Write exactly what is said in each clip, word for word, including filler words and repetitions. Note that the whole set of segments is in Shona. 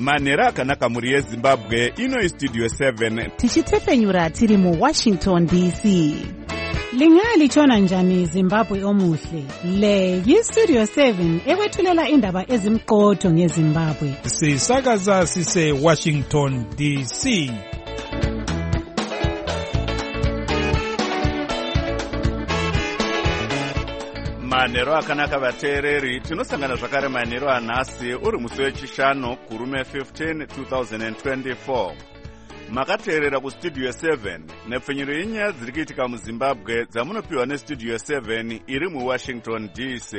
Manera akanaka muri yeZimbabwe ino Studio seven. Tichitefenyura tiri mu Washington D C. Lingali chona njani Zimbabwe omuhle. Le yi Studio seven ekwethulela indaba ezimqotho ngeZimbabwe. Sisakaza sise Washington D C. Manero akanaka vateereri, tinosangana zvakare manero anhasi uri musi wechishanu kurume fifteen two thousand twenty-four. Makateerera kuStudio seven nepfenyuro yenyaya dziri kuitika muZimbabwe dzamunopiwa neStudio seven iri muWashington D C.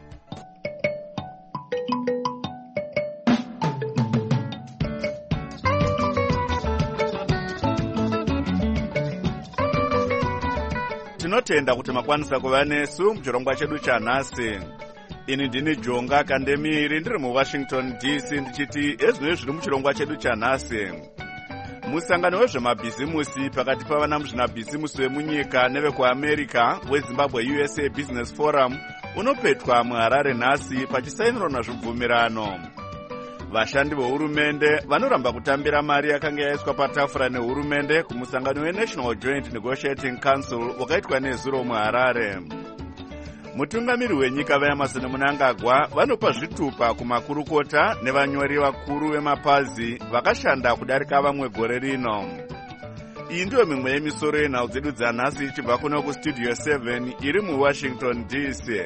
Tinotenda kuti makwanisa kuva nesu muchirongwa chedu chanhasi. Ini ndini Jonga Kandemiri ndiri muWashington D C ndichiti ezvinoi zviri muchirongwa chedu chanhasi. Musangano wezvemabhizimusi pakati pavana muzvinabhizimusi vemunyika nevekuAmerica weZimbabwe U S A Business Forum unopetwa muHarare nhasi pachisainirwa nazvibvumirano. Vashandi vehurumende vanoramba kutambira mari yakanga yaiswa patafura nehurumende kumusangano weNational Joint Negotiating Council wakaitwa nezuro muHarare. Mutungamiri wenyika vaEmerson Mnangagwa vanopa zvitupa kumakurukota nevanyori vakuru vemapazi vakashanda kudarika vamwe gore rino. Iyi ndiyo mimwe yemisoro yenhau dzedu dzanhasi ichibva kuno kuStudio seven iri muWashington D C.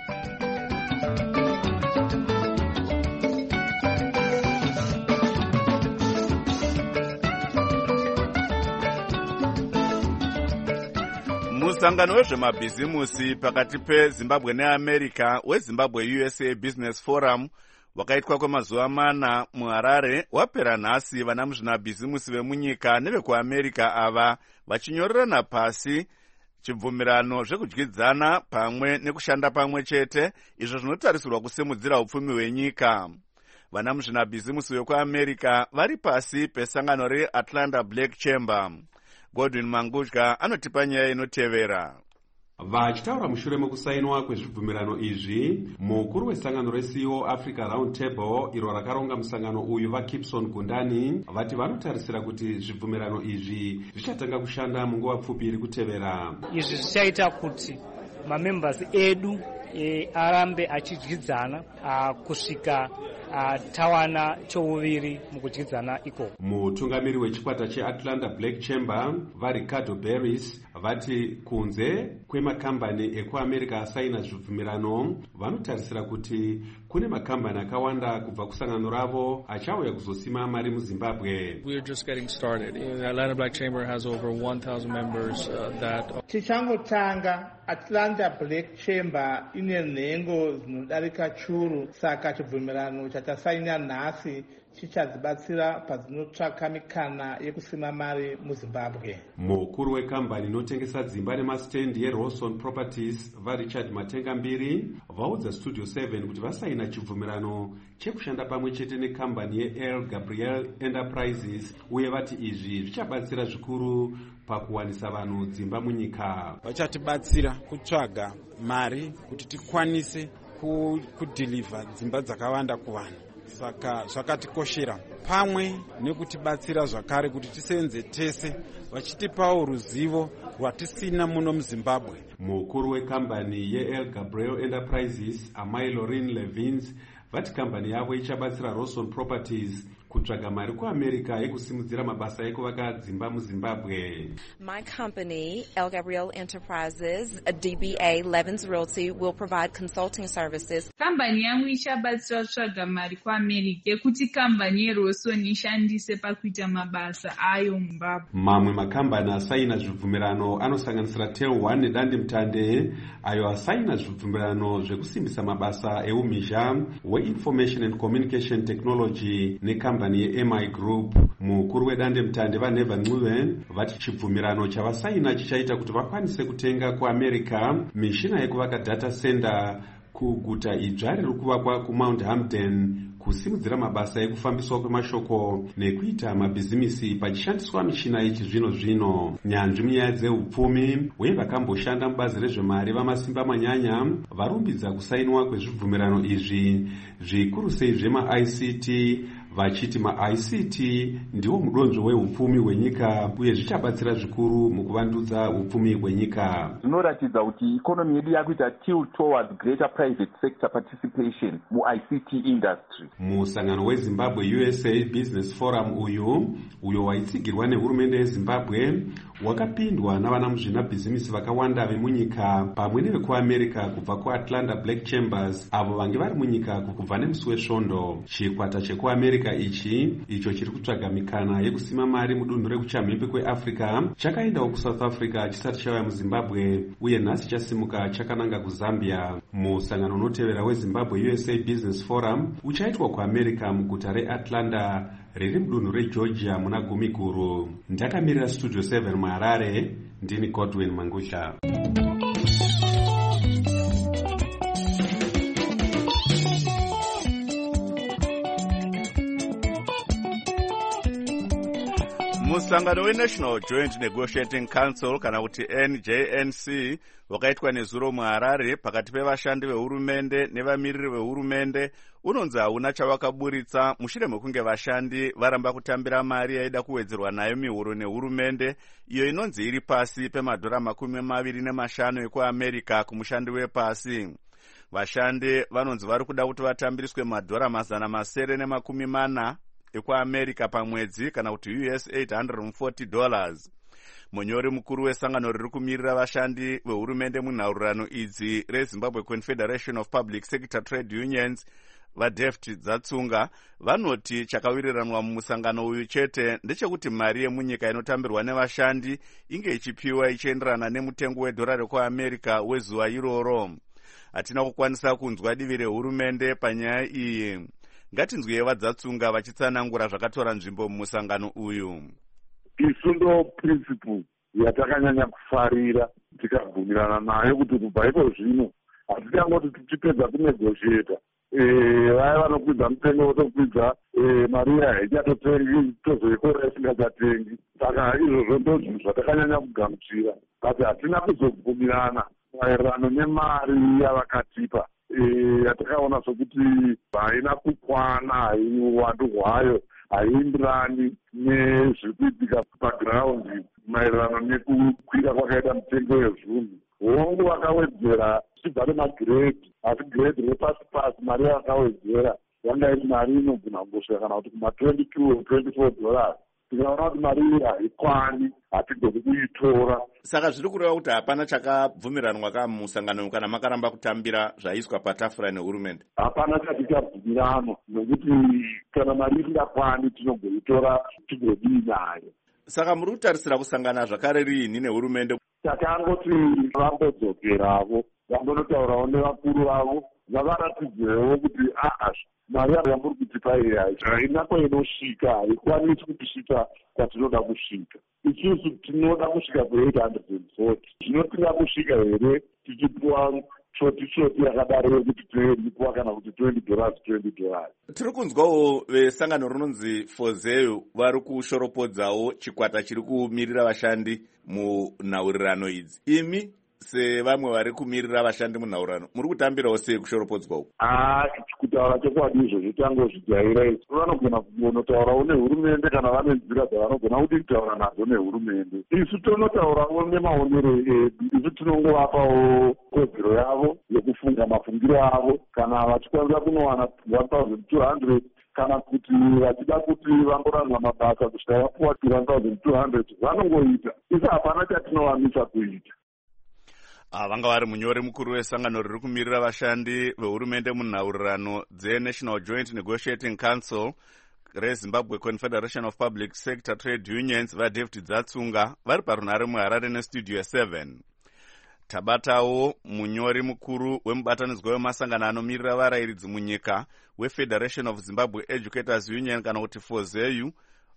Musangano wezvemabhizimusi pakati peZimbabwe neAmerica weZimbabwe U S A Business Forum wakaitwa kwemazuva mana muHarare wapera nhasi vana muzvinabhizimusi vemunyika nevekuAmerica ava vachinyorerana pasi chibvumirano zvekudyidzana pamwe nekushanda pamwe chete, izvo zvinotarisirwa kusimudzira upfumi hwenyika. Vana muzvinabhizimusi vekuAmerica vari pasi pesangano reAtlanta Black Chamber. Godwin Mangudya anotipa nyaya inotevera. Vachitaura mushure mekusainwa kwezvibvumirano izvi, mukuru wesangano reC E O Africa Round Table iro rakaronga musangano uyu vaKipson Gundani vati vanotarisira kuti zvibvumirano izvi zvichatanga kushanda munguva pfupi iri kutevera. Izvi zvichaita kuti mamembers edu e, arambe achidyidzana kusvika Uh, tawana chouviri mukudyidzana ikoko. Mutungamiri wechikwata cheAtlanta Black Chamber vaRicardo Barris vati kunze kwemakambani ekuAmerica asaina zvibvumirano vanotarisira kuti kune makambani akawanda kubva kusangano ravo achauya kuzosima mari muZimbabwe. We're just getting started. The Atlanta Black Chamber has over one thousand members uh, that tichangotanga Atlanta Black Chamber ine nhengo dzinodarika churu, saka chibvumirano chatasaina nhasi chichadzibatsira padzinotsvaka mikana yekusima mari muZimbabwe. Mukuru wekambani inotengesa dzimba nemastendi yeRawson Properties vaRichard Matengambiri vaudza Studio seven kuti vasaina chibvumirano chekushanda pamwe chete nekambani yeEl Gabriel Enterprises uye vati izvi zvichabatsira zvikuru pakuwanisa vanhu dzimba munyika. Vachatibatsira kutsvaga mari kuti tikwanise kudhilivha dzimba dzakawanda kuvanhu. Saka zvakatikoshera pamwe nekutibatsira zvakare kuti tisenze tese vachitipawo ruzivo rwatisina muno muZimbabwe. Mukuru wekambani yeEl Gabriel Enterprises Amai Lauren Levins vati kambani yavo ichabatsira Rawson Properties kutsvaga mari kuAmerica yekusimudzira mabasa ekuvaka dzimba muZimbabwe. My company, El Gabriel Enterprises, a D B A Levins Realty, will provide consulting services. Kambani yangu ichabatsira kutsvaga mari kuAmerica yekuti kambani yeRawson ishandise pakuita mabasa ayo muZimbabwe. Mamwe makambani asaina zvibvumirano anosanganisira Tel One nedandemutande ayo asaina zvibvumirano zvekusimbisa mabasa eumhizha weInformation and Communication Technology nekambani ye-M I Group. Mukuru wedandemutande vaNeva Ncube vati chibvumirano chavasaina chichaita kuti vakwanise kutenga kuAmerica mishina yekuvaka data center kuguta idzva riri kuvakwa kuMount Hampden kusimudzira mabasa ekufambiswa kwemashoko nekuita mabhizimisi pachishandiswa mishina yechizvino zvino. Nyanzvi munyaya dzeupfumi uye vakamboshanda mubazi rezvemari vamasimba manyanya varumbidza kusainwa kwezvibvumirano izvi zvikuru sei zvema I C T vachiti ma-I C T ndiwo mudonzvo weupfumi hwenyika uye zvichabatsira zvikuru mukuvandudza upfumi hwenyika. Zvinoratidza kuti ikonomi yedu yakuita tilt towards greater private sector participation mu-I C T industry. Musangano weZimbabwe U S A Business Forum uyu uyo waitsigirwa nehurumende yeZimbabwe wakapindwa navana muzvinabhizimisi vakawanda vemunyika pamwe nevekuamerica kubva kuAtlanta Black Chambers avo vange vari munyika kubva nemusi wesvondo. Chikwata chekuamerica ichi icho chiri kutsvaga mikana yekusima mari mudunhu rekuchamhembe kweAfrica chakaendawo kuSouth Africa chisati chauya muZimbabwe uye nhasi chasimuka chakananga kuZambia. Musangano unotevera weZimbabwe U S A Business Forum uchaitwa kuamerica muguta reAtlanta riri mudunhu reGeorgia muna gumi guru. Ndakamirira Studio seven muHarare, ndini Godwin Mangusha. Musangano weNational Joint Negotiating Council kana kuti N J N C wakaitwa nezuro muHarare pakati pevashandi vehurumende nevamiriri vehurumende unonzi hauna chavakaburitsa mushure mekunge vashandi varamba kutambira mari yaida kuwedzerwa nayo mihuro nehurumende iyo inonzi iri pasi pemadhora makumi maviri nemashanu ekuAmerica kumushandi wepasi. Vashandi vanonzi vari kuda kuti vatambiriswe madhora mazana masere nemakumi mana ekuAmerica pamwedzi kana kuti U S eight hundred forty dollars. Munyori mukuru wesangano riri kumirira vashandi vehurumende munhaurirano idzi reZimbabwe Confederation of Public Sector Trade Unions vaDeft Dzatsunga vanoti chakawiriranwa mumusangano uyu chete ndechekuti mari yemunyika inotambirwa nevashandi inge ichipiwa ichienderana nemutengo wedhora rekuAmerica wezuva iroro. Hatina kukwanisa kunzwa divi rehurumende panyaya iyi. Ngatinzwiye vaDzatsunga vachitsanangura zvakatora nzvimbo mumusangano uyu. Isundo principle yatakanyanya kufarira tikabvumirana nayo kuti kubva ipo zvino haticangoti tichipedza kunegotiata vaya vanokwidza mutengo votokwidza mari iya haichatotengi tozoikora isingachatengi. Saka izvozvo ndo zvinhu zvatakanyanya kugamuchira asi hatina kuzobvumirana maererano nemari yavakatipa yatakaona sokuti haina kukwana, haiuwandu hwayo haienderani nezviri kuitika pagiraundi maererano nekukwira kwakaita mutengo wezvinhu. Hongu vakawedzera zvichibva nemagiredi asi giredi repasi pasi mari yavakawedzera yanga iri mari inogona kungosvika kana kuti kuma twenty-two twenty-four dollars. Tikaona kuti mari iyi haikwani hatigoni kuitora. Saka zviri kureva kuti hapana chakabvumiranwa kamusangano kana makaramba kutambira zvaiswa patafura nehurumende? Hapana chatichabvumiranwa nokuti kana mari isingakwani tinogoitora tigodii nayo. Saka muri kutarisira kusangana zvakare riini nehurumende? Takangoti vambodzokerawo vambonotaurawo nevakuru vavo vavaratidzewo kuti aa mari yamuri kutipa iyi haina kwainosvika haikwanisi kutisvika kwatinoda kusvika. Isusu tinoda kusvika ku-eight hundred forty. Zvino tinga kusvika here tichipiwa shoti shoti yakadaro yekuti tinoipiwa kana kuti twenty dollars twenty dollars. Tiri kunzwawo vesangano rinonzi Fozeyo vari kushoropodzawo chikwata chiri kumirira vashandi munhaurirano idzi. Imi sevamwe vari kumirira vashandi munhaurirano muri kutambirawo sei kushoropodzwa uku? Ah, kutaura chokwadi izvozvo tangozvijaira isi. Vanogona kunotaurawo nehurumende kana vane nzira dzavanogona kuti kutaura nadzo nehurumende. Isu tonotaurawo nemaonero edu. Isu tinongovapawo kodzero yavo yekufunga mafungiro avo kana vachikwanisa kunowana one thousand two hundred kana kuti vachida kuti vamboranwa mabasa kusvika vapuwa one thousand two hundred vanongoita. Isu hapana chatinovamisa kuita. Vanga vari munyori mukuru wesangano riri kumirira vashandi vehurumende munhaurirano dzeNational Joint Negotiating Council reZimbabwe Confederation of Public Sector Trade Unions vaDeft Dzatsunga vari parunhare muHarare neStudio seven. Tabatawo munyori mukuru wemubatanidzwa wemasangano anomirira varayiridzi munyika weFederation of Zimbabwe Educators Union kana kuti Fozeyu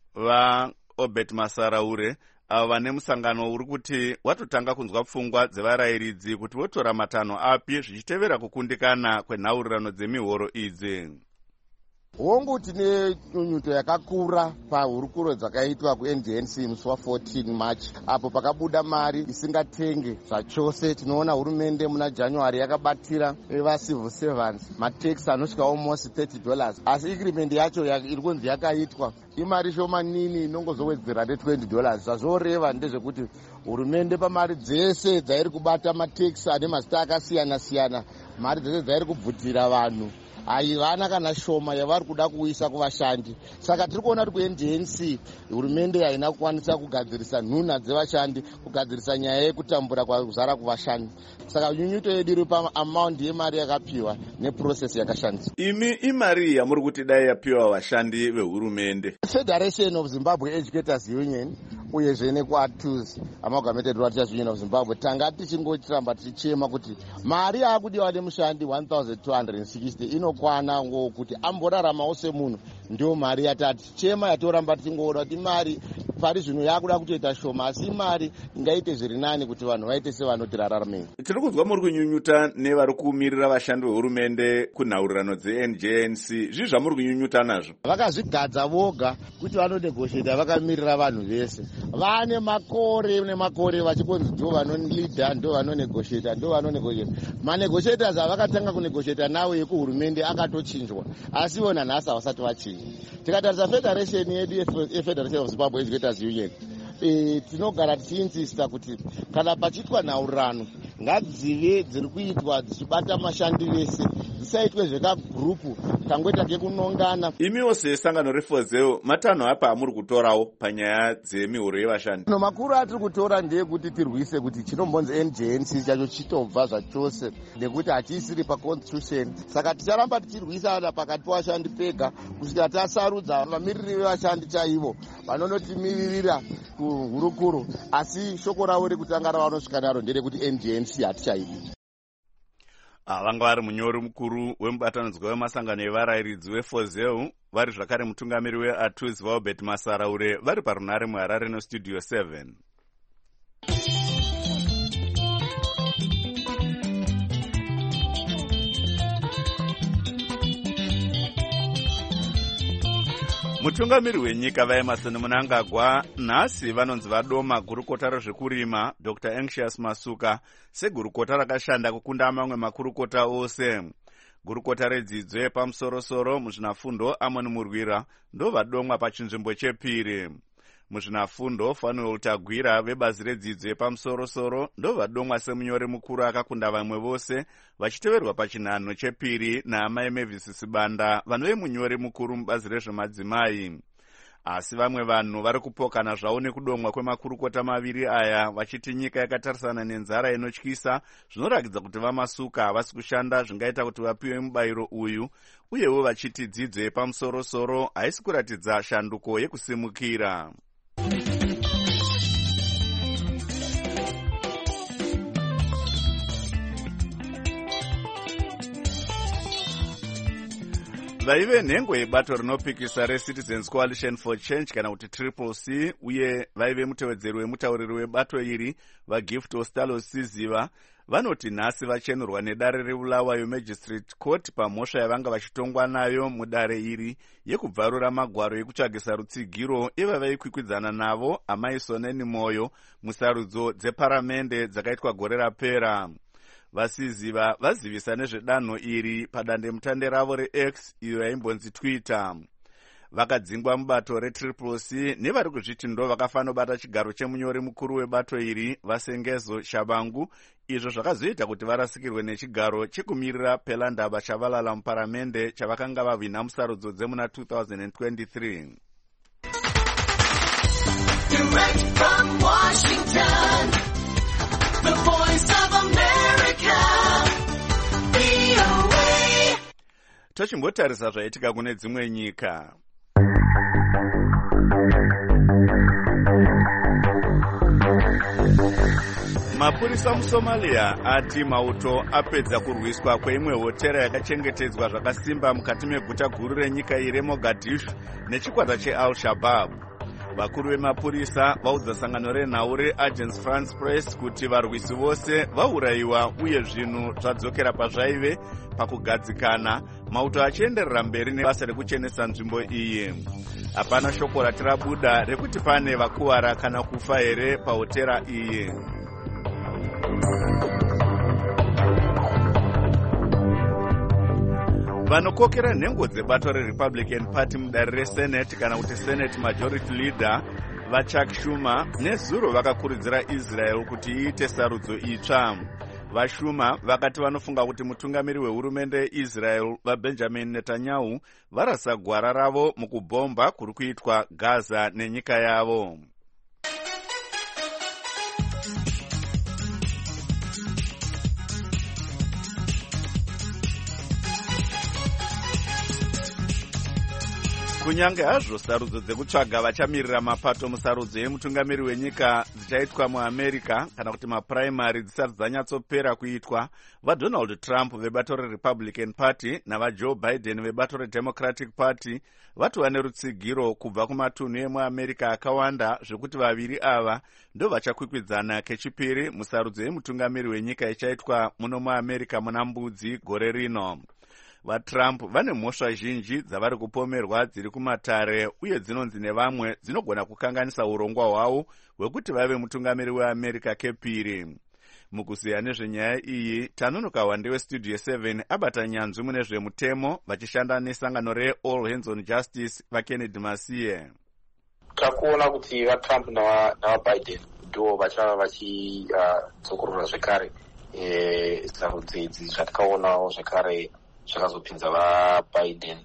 vaObert Masaraure avo vane musangano uri kuti watotanga kunzwa pfungwa dzevarayiridzi kuti votora matanho api zvichitevera kukundikana kwenhaurirano dzemihoro idzi. hongu tine nyunyuto yakakura pahurukuro dzakaitwa ku N G N C musi wa fourteen March apo pakabuda mari isingatenge zvachose. Tinoona hurumende muna January yakabatira eva civil servants matax anosvika almost thirty dollars, asi agreement yacho iri kunzi yakaitwa imari shomanini inongozowedzera ne twenty dollars. Zvazvoreva ndezvekuti hurumende pamari dzese dzairi kubata matax ane mazita akasiyana siyana, mari dzese dzairi kubvutira vanhu haivana kana shoma yavari kuda kuisa kuvashandi. Saka tiri kuona kuti ku N G N C hurumende haina kukwanisa kugadzirisa nhuna dzevashandi, kugadzirisa nyaya yekutambura kwakuzara kuvashandi. Saka nyunyuto yedu iri paamount yemari yakapiwa neprocess yakashandiswa. Imi imari yamuri kuti dai yapiwa vashandi vehurumende. Federation of Zimbabwe Educators Union uyezve nekuatus amalgamated writers union of Zimbabwe tanga tichingotiramba tichichema kuti mari yakudiwa nemushandi one thousand two hundred sixty inokwana ngokuti amboraramawo semunhu, ndio mari yatati chema yatoramba tichingoona kuti mari pari zvino yakuda kutoita shoma, asi mari ingaite zviri nani kuti vanhu vaite sevanoti rararamei. Tiri kunzwa muri kunyunyuta nevari kumirira vashandi vehurumende kunhaurirano dze-N G N C. Zvii zvamuri kunyunyuta nazvo? Vakazvigadza voga kuti vanonegosheta vakamirira vanhu vese. Vane makore nemakore vachikonzi ndo vanolida, ndo vanonegosheta, ndo vanonegosheta. Manegotiators avakatanga kunegosheta nawo yekuhurumende akatochinjwa, asi vona nhasi havasati vachinja. Tikatarisa federation yedu yeFederation of Zimbabwe Educators Union, e, tinogara tichiinsista kuti kana pachiitwa nhaurirano ngadzive dziri kuitwa dzichibata mashandi vese, dzisaitwe zvekagrupu kangoita kekunongana. Imiwo sesangano refozeo matanho apa amuri kutorawo panyaya dzemihoro yevashandi? No, makuru atiri kutora ndeyekuti tirwise kuti chinombonzi N G N C chacho chitobva zvachose, nekuti hachiisiri paconstitution. Saka ticharamba tichirwisana pakati pevashandi pega kusvika tasarudza vamiriri vevashandi chaivo vanonotimirira kuhurukuro, asi shoko ravo rekutanga ravanosvika naro nderekuti N G N C hatichaidi. Vanga vari munyori mukuru wemubatanidzwa wemasangano evarayiridzi wefozeu, vari zvakare mutungamiri weatus Albert Masaraure, vari parunare muHarare nestudio seven. Mutungamiri wenyika vaEmmerson Mnangagwa nhasi vanonzi vadoma gurukota rezvekurima Doctor Anxious Masuka segurukota rakashanda kukunda mamwe makurukota ose. Gurukota redzidzo yepamusorosoro muzvinafundo Amon Murwira ndo vadomwa pachinzvimbo chepiri. Muzvinafundo Fanuel Tagwira vebazi redzidzo yepamusorosoro ndo vadomwa semunyori mukuru akakunda vamwe vose, vachiteverwa pachinhanho chepiri naamai Mavis Sibanda vanove munyori mukuru mubazi rezvemadzimai. Asi vamwe vanhu vari kupokana zvavo nekudomwa kwemakurukota maviri aya, vachiti nyika yakatarisana nenzara inotyisa zvinoratidza kuti vaMasuka havasi kushanda zvingaita kuti vapiwe mubayiro uyu, uyewo vachiti dzidzo yepamusorosoro haisi kuratidza shanduko yekusimukira. Vaive nhengo yebato rinopikisa reCitizens Coalition for Change kana kuti Triple C, uye vaive mutevedzeri wemutauriri webato iri vaGift Ostalo Siziva vanoti nhasi vachenurwa nedare reBulawayo Magistrate Court pamhosva yavanga vachitongwa nayo mudare iri yekubvarura magwaro ekutsvagisa rutsigiro iva vaikwikwidza navo amai Soneni Moyo musarudzo dzeparamende dzakaitwa gore rapera. Vasiziva vazivisa nezvedanho iri padandemutande ravo reX iyo yaimbonzi Twitter. Vakadzingwa mubato reTriple C nevari kuzviti ndo vakafanobata chigaro chemunyori mukuru webato iri Vasengezo Shabangu, izvo zvakazoita kuti varasikirwe nechigaro chekumirira Pelandaba Chavalala muparamende chavakanga vavhina musarudzo dzemuna two thousand twenty-three. Direct from Washington, the voice of America, V O A. Tochimbotarisa zvaitika kune dzimwe nyika. Mapurisa muSomalia ati mauto apedza kurwiswa kweimwe hotera yakachengetedzwa zvakasimba mukati meguta guru renyika iri Mogadishu nechikwata cheAl-Shabaab. Vakuru vemapurisa vaudza sangano renhau reAgence France Press kuti varwisi vose vaurayiwa uye zvinhu zvadzokera pazvaive pakugadzikana. mauto achienderera mberi nebasa rekuchenesa nzvimbo iyi. Hapana shoko ratirabuda rekuti pane vakuwara kana kufa here pahotera iyi. Vanokokera nhengo dzebato reRepublican Party mudare reSenate kana kuti Senate Majority Leader vaChuck Schumer nezuro vakakurudzira Israel kuti iite sarudzo itsva. VaSchumer vakati vanofunga kuti mutungamiri wehurumende yeIsrael vaBenjamin Netanyahu varasa gwara ravo mukubhomba kuri kuitwa Gaza nenyika yavo. Kunyange hazvo sarudzo dzekutsvaga vachamirira mapato musarudzo yemutungamiri wenyika dzichaitwa muAmerica kana kuti mapuraimari dzisati dzanyatsopera kuitwa, vaDonald Trump vebato reRepublican Party navaJoe Biden vebato reDemocratic Party vatova nerutsigiro kubva kumatunhu emuAmerica akawanda zvekuti vaviri ava ndo vachakwikwidzana kechipiri musarudzo yemutungamiri wenyika ichaitwa muno muAmerica muna Mbudzi gore rino. VaTrump vane mhosva zhinji dzavari kupomerwa dziri kumatare uye dzinonzi nevamwe dzinogona kukanganisa urongwa hwavo hwekuti vave mutungamiri weAmerica kepiri. Mukuziya nezvenyaya iyi, Tanonoka Wande weStudio seven abata nyanzvi mune zvemutemo vachishanda nesangano reAll Hands on Justice vaKennedy Masiye. Takuona kuti vaTrump navaBiden ndo vachava vachidzokorora zvekare sarudzo idzi zvatikaonawo zvekare zvakazopinza vaBiden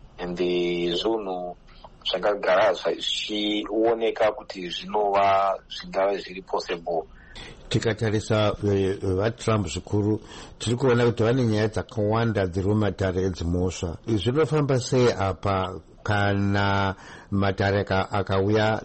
ende zvinhu zvakagara zvichioneka kuti zvinova zvingave zviri possible. Tikatarisa vaTrump zvikuru tiri kuona kuti vane nyaya dzakawanda dziri mumatare edzimhosva. Zvinofamba sei apa kana matare akauya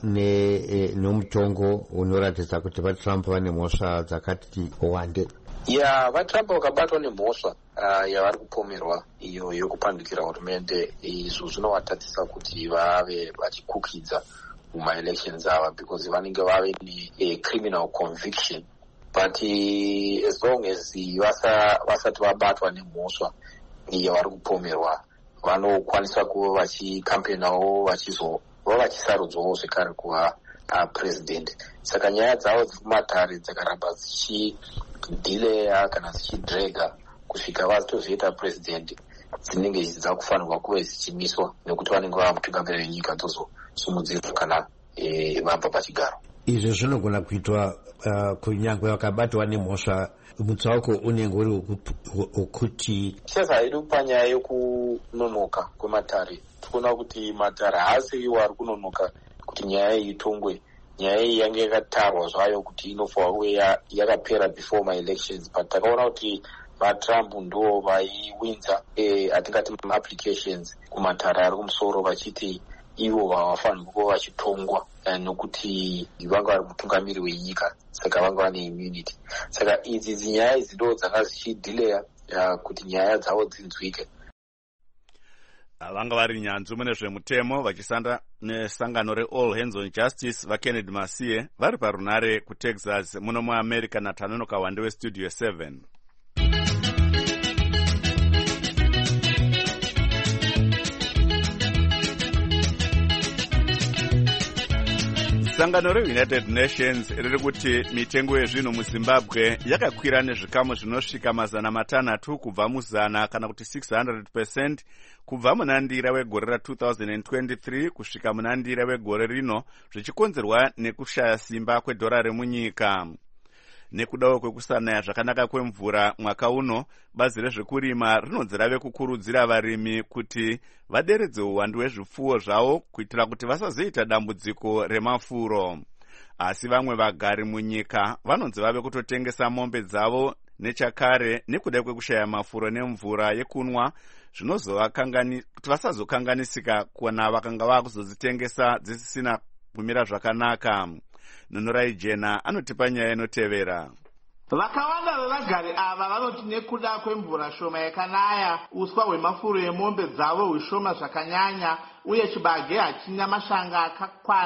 nemutongo unoratidza kuti vaTrump vane mhosva dzakati wande? Ya vaTrump vakabatwa nemhosva uh, yavari kupomerwa iyo yokupandukira hurumende. Izvo zvinovatadzisa kuti vave vachikukidza mumaelections ava because vanenge vave necriminal conviction, but uh, as long as vasa, vasati vabatwa nemhosva yavari kupomerwa vanokwanisa kuva vachikampenawo vachizova vachisarudzwawo zvekare kuva uh, president. Saka nyaya dzavo dzekumatare dzakaramba dzichi delaya kana zichidrega kusvika vatozoita president dzinenge dzichida kufanirwa kuva zichimiswa nekuti vanenge vava mutungamiri wenyika dzozosimudzirwa kana e, vabva pachigaro. Izvi zvinogona kuitwa uh, kunyangwe vakabatwa nemhosva mutsauko unenge uri wekuti chesa hedu panyaya yekunonoka kwematare tikuona kuti matare haasi iwo ari kunonoka kuti nyaya iyi itongwe. Nyaya iyi yange yakatarwa zvayo kuti inofanirwa kuve yakapera before my elections, but takaona kuti vaTrump ndo vaiwinza atingati applications kumatare ari kumusoro vachiti ivo vavafanirwa kuva vachitongwa nokuti vanga vari mutungamiri wenyika, saka vanga vane immunity. Saka idzi dzinyaya idzi ndo dzanga zichidhilaya kuti nyaya dzavo dzinzwike. Vanga vari nyanzvi mune zvemutemo vachisanda nesangano reAll Hands on Justice vaKennedy Masiye vari parunare kuTexas muno muAmerica naTanonoka Wande weStudio seven. Sangano reUnited Nations riri kuti mitengo yezvinhu muZimbabwe yakakwira nezvikamu zvinosvika mazana matanhatu kubva muzana kana kuti six hundred percent kubva munandira wegore ra two thousand twenty-three kusvika munandira wegore rino, zvichikonzerwa nekushaya simba kwedhora remunyika. Nekudawo kwekusanaya zvakanaka kwemvura mwaka uno, bazi rezvekurima rinonzi rave kukurudzira varimi kuti vaderedze uwandu hwezvipfuwo zvavo kuitira kuti vasazoita dambudziko remafuro. Asi vamwe vagari munyika vanonzi vave kutotengesa mombe dzavo nechakare nekuda kwekushaya mafuro nemvura yekunwa, zvinozova kuti vasazokanganisika kuona vakanga vakuzodzitengesa dzisisina kumira zvakanaka. Nunurai Jena anotipa nyaya inotevera. Vakawanda vevagari ava vanoti nekuda kwemvura shoma yakanaya, uswa hwemafuro emombe dzavo hweshoma zvakanyanya, uye chibage hachina mashanga akakwana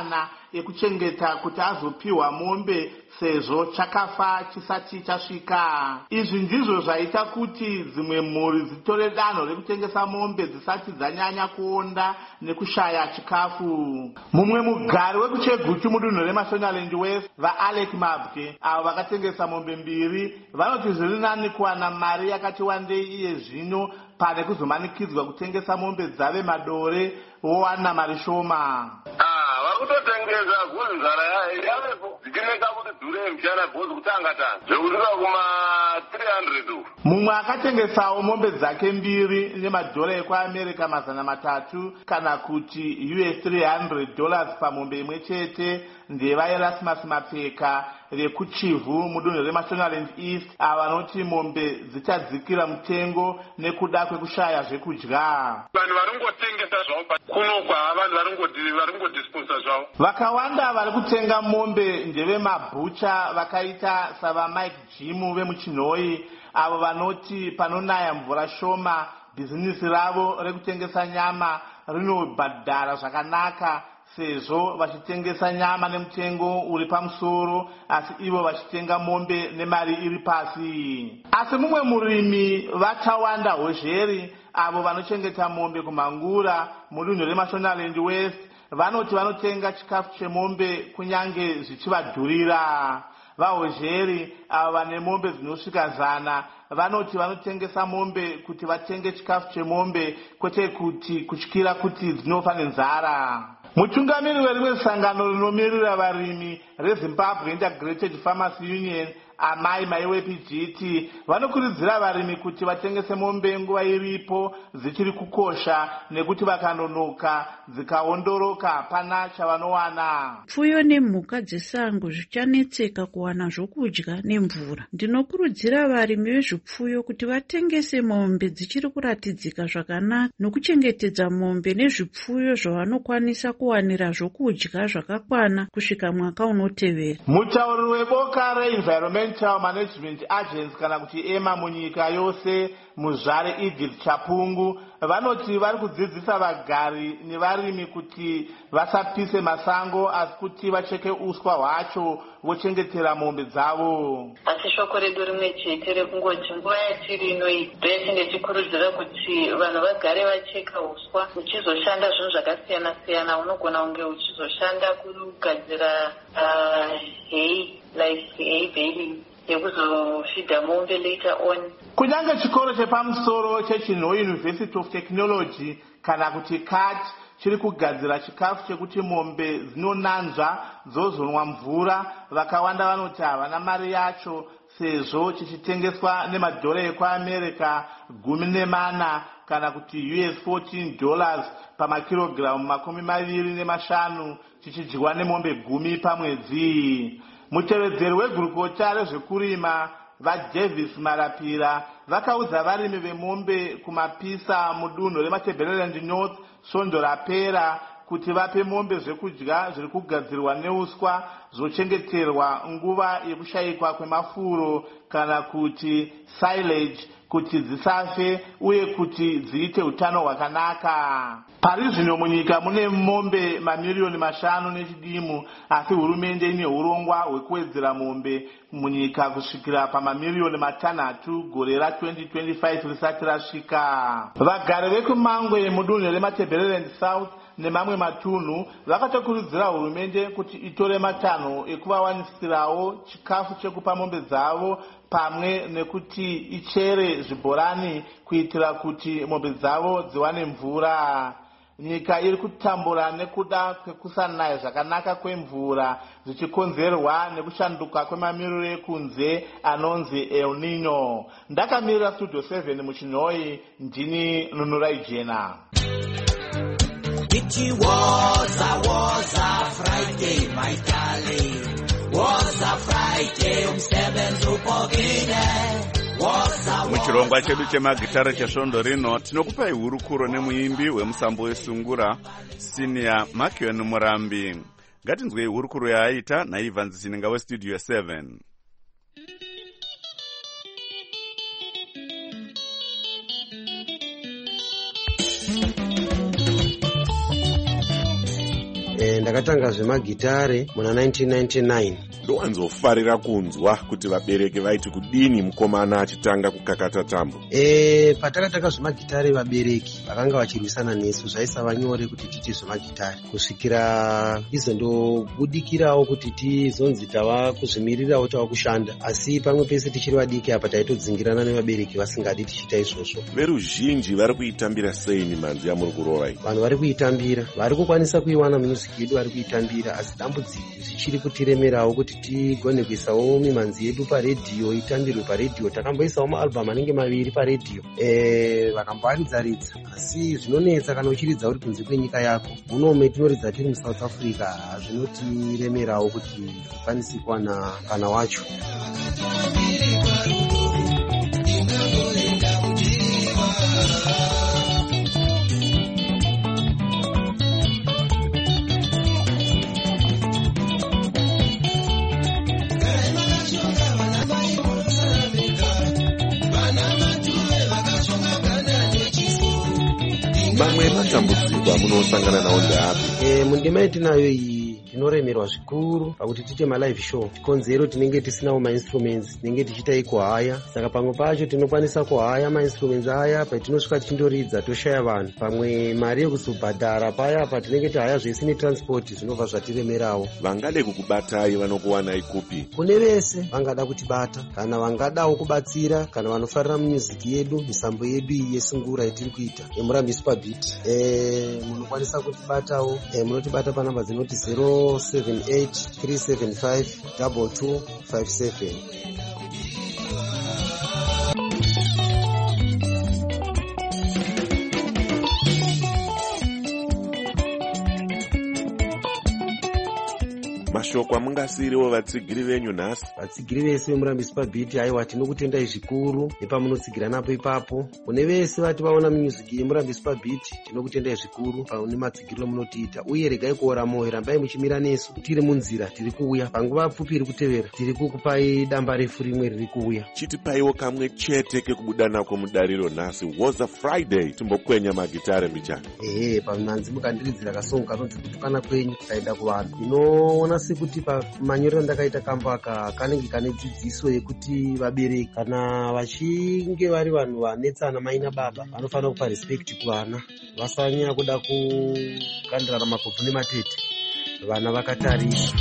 ekuchengeta kuti azopiwa mombe sezvo chakafa chisati chasvika. Izvi ndizvo zvaita kuti dzimwe mhuri dzitore danho rekutengesa mombe dzisati dzanyanya kuonda nekushaya chikafu. Mumwe mugari wekucheguchu mudunhu reMashonaland West, vaAlec Mabke, avo vakatengesa mombe mbiri, vanoti zviri nani kuwana mari yakati wandei iye zvino pane kuzomanikidzwa kutengesa mombe dzave madore wowana mari shoma. Vakutotengesa gozi nzara yavepo zichineka kuti dhure mshana gozi kutanga tanga zvekutika kuma three hundred. Mumwe akatengesawo mombe dzake mbiri nemadhora ekuAmerica mazana matatu kana kuti U S three hundred dollars pamombe imwe chete ndevaErasmus Mapeka vekuchivhu mudunhu reMashonaland East, ava vanoti mombe dzichadzikira mutengo nekuda kwekushaya zvekudya. Vanhu varongotengesa zvavo kunokwa, vanhu varongodisponsa zvavo. Vakawanda vari kutenga mombe ndeve mabhucha vakaita sava Mike Jim vemuChinhoi, avo vanoti panonaya mvura shoma bhizinisi ravo rekutengesa nyama rinobhadhara zvakanaka sezvo vachitengesa nyama nemutengo uri pamusoro asi ivo vachitenga mombe nemari iri pasi. Asi mumwe murimi vaTawanda Hozheri, avo vanochengeta mombe kumhangura mudunhu reMashonaland West, vanoti vanotenga chikafu chemombe kunyange zvichivadhurira. VaHozheri avo vane mombe dzinosvika zana vanoti vanotengesa mombe kuti vatenge chikafu chemombe kwete kuti kutyira kuti dzinofa nenzara. Mutungamiri werimwe sangano rinomirira varimi reZimbabwe Integrated Farmers Union, Amai Maiwepi G T, vanokurudzira varimi kuti vatengese mombe nguva iripo dzichiri kukosha nekuti vakanonoka dzikaondoroka hapana chavanowana. Pfuyo nemhuka dzesango zvichanetseka kuwana zvokudya nemvura. Ndinokurudzira varimi vezvipfuyo kuti vatengese mombe dzichiri kuratidzika zvakanaka nokuchengetedza mombe nezvipfuyo zvavanokwanisa kuwanira zvokudya zvakakwana kusvika mwaka unotevera. Mutauriri weboka reEnvironment Management Agency kana kuti EMA munyika yose, Muzvare Edith Chapungu, vanoti vari kudzidzisa vagari nevarimi kuti vasapise masango asi kuti vacheke uswa hwacho vochengetera mombe dzavo. Asi shoko redu rimwe chete rekungoti nguva yatiri inoi ndoyatinge tichikurudzira kuti vanhu vagare vacheka uswa uchizoshanda zvinhu zvakasiyana siyana. Unogona kunge uchizoshanda kugadzira uh, hay like hay baling yekuzofidha mombe later on. Kunyange chikoro chepamusoro cheChinhoi University of Technology kana kuti C A T chiri kugadzira chikafu chekuti mombe dzinonanzva dzozonwa mvura, vakawanda vanoti havana mari yacho sezvo chichitengeswa nemadhora ekuAmerica gumi nemana kana kuti U S fourteen dollars pamakirogiramu makumi maviri nemashanu chichidyiwa nemombe gumi pamwedzi. Mutevedzeri wegurukota rezvekurima vaDavis Marapira vakaudza varimi vemombe kumapisa mudunhu reMatabeleland North svondo rapera kuti vape mombe zvekudya zviri kugadzirwa neuswa zvochengeterwa nguva yekushayikwa kwemafuro kana kuti silage kuti dzisafe uye kuti dziite utano hwakanaka. Pari zvino munyika mune mombe mamiliyoni mashanu nechidimu, asi hurumende ine urongwa hwekuwedzera mombe munyika kusvikira pamamiliyoni matanhatu gore ra-twenty twenty-five risati rasvika. Vagari vekumangwe mudunhu reMatabeleland South nemamwe matunhu vakatokurudzira hurumende kuti itore matanho ekuvawanisirawo chikafu chekupa mombe dzavo pamwe nekuti ichere zvibhorani kuitira kuti mombe dzavo dziwane mvura. Nyika iri kutambura nekuda kwekusanaya zvakanaka kwemvura zvichikonzerwa nekushanduka kwemamiriro ekunze anonzi El Nino. Ndakamirira Studio seven muChinhoi, ndini Nunurai Jena. It was a was a Friday, my darling. Was a Friday, umsebenzi upogile. Muchirongwa chedu chemagitara chesvondo rino tinokupai hurukuro nemuimbi wemusambo wesungura Senior Makion Murambi. Ngatinzwei hurukuro yaaita naIvan Zininga weStudio seven. ndakatanga zvemagitare muna nineteen ninety-nine. Ndowanzofarira kunzwa kuti vabereki vaiti kudini mukomana achitanga kukakata tambo. E, patakatanga zvemagitare vabereki vakanga vachirwisana nesu zvaisava nyore kuti titi zvemagitare kusvikira izondobudikirawo kuti tizonzi tava kuzvimirirawo tava kushanda, asi pamwe pese tichiri vadiki apa taitodzingirana nevabereki vasingadi tichita izvozvo. Veruzhinji vari kuitambira sei mimanzi yamuri kurova iyi? Vanhu vari kuitambira, vari kukwanisa kuiwana music yedu vari kuitambira, asi dambudziko zvichiri kutiremerawo kuti tigone kuisawo mimanzi yedu paredhiyo itambirwe paredhiyo. Takamboisawo maalbhamu anenge maviri paredhiyo e, vakamboaridzaridza, asi zvinonetsa kana uchiridza uri kunze kwenyika yako. Muno metinoridza tiri muSouth Africa zvinotiremerawo kuti tikwanise kuwana kana wacho. Mamwe matambudziko amunosangana nawo ndeapi? E, mundima yetinayo iyi tinoremerwa zvikuru pakuti tiite malive show. Chikonzero tinenge tisinawo mainstruments, tinenge tichiita kuhaya, saka pamwe pacho tinokwanisa kuhaya mainstruments aya. Patinosvika tichindoridza toshaya vanhu, pamwe mari yekuzobhadhara paya patinenge tahaya zvese netransport zvinobva zvatiremerawo. Vangade kukubatai vanokuwanai kupi? Kune vese vangada kutibata, kana vangadawo kubatsira, kana vanofarira music yedu, misambo yedu iyi yesungura yetiri kuita yeMurambi Superbeat, eh munokwanisa kutibatawo. Eh munotibata panamba dzinoti zero seven eight three seven five two two five seven. Mashoko amungasiriwo vatsigiri venyu nhasi? Vatsigiri vese veMurambi Superbeat, aiwa tinokutendai zvikuru nepamunotsigira napo ipapo. Kune vese vati vaona music yeMurambi Superbeat tinokutendai zvikuru pane matsigiro amunotiita, uye regai kuora moyo, rambai muchimira nesu tiri munzira, tiri kuuya. Panguva pfupi iri kutevera tiri kukupai damba refu rimwe riri kuuya. Chitipaiwo kamwe chete kekubuda nako mudariro nhasi, was a Friday, timbokwenya magitare mbichana. Ehe, pamanzi mukandiridzira kasongo kanonzi kutukana kwenyu kaida kuvanhu. Inoona sekuti pamanyorero ndakaita kamba aka kanenge kane dzidziso yekuti vabereki kana vachinge vari vanhu vanetsana mai nababa vanofanira kupa respect kuvana, vasanyanya kuda kukandirana mapofu nematete, vana vakatarisa.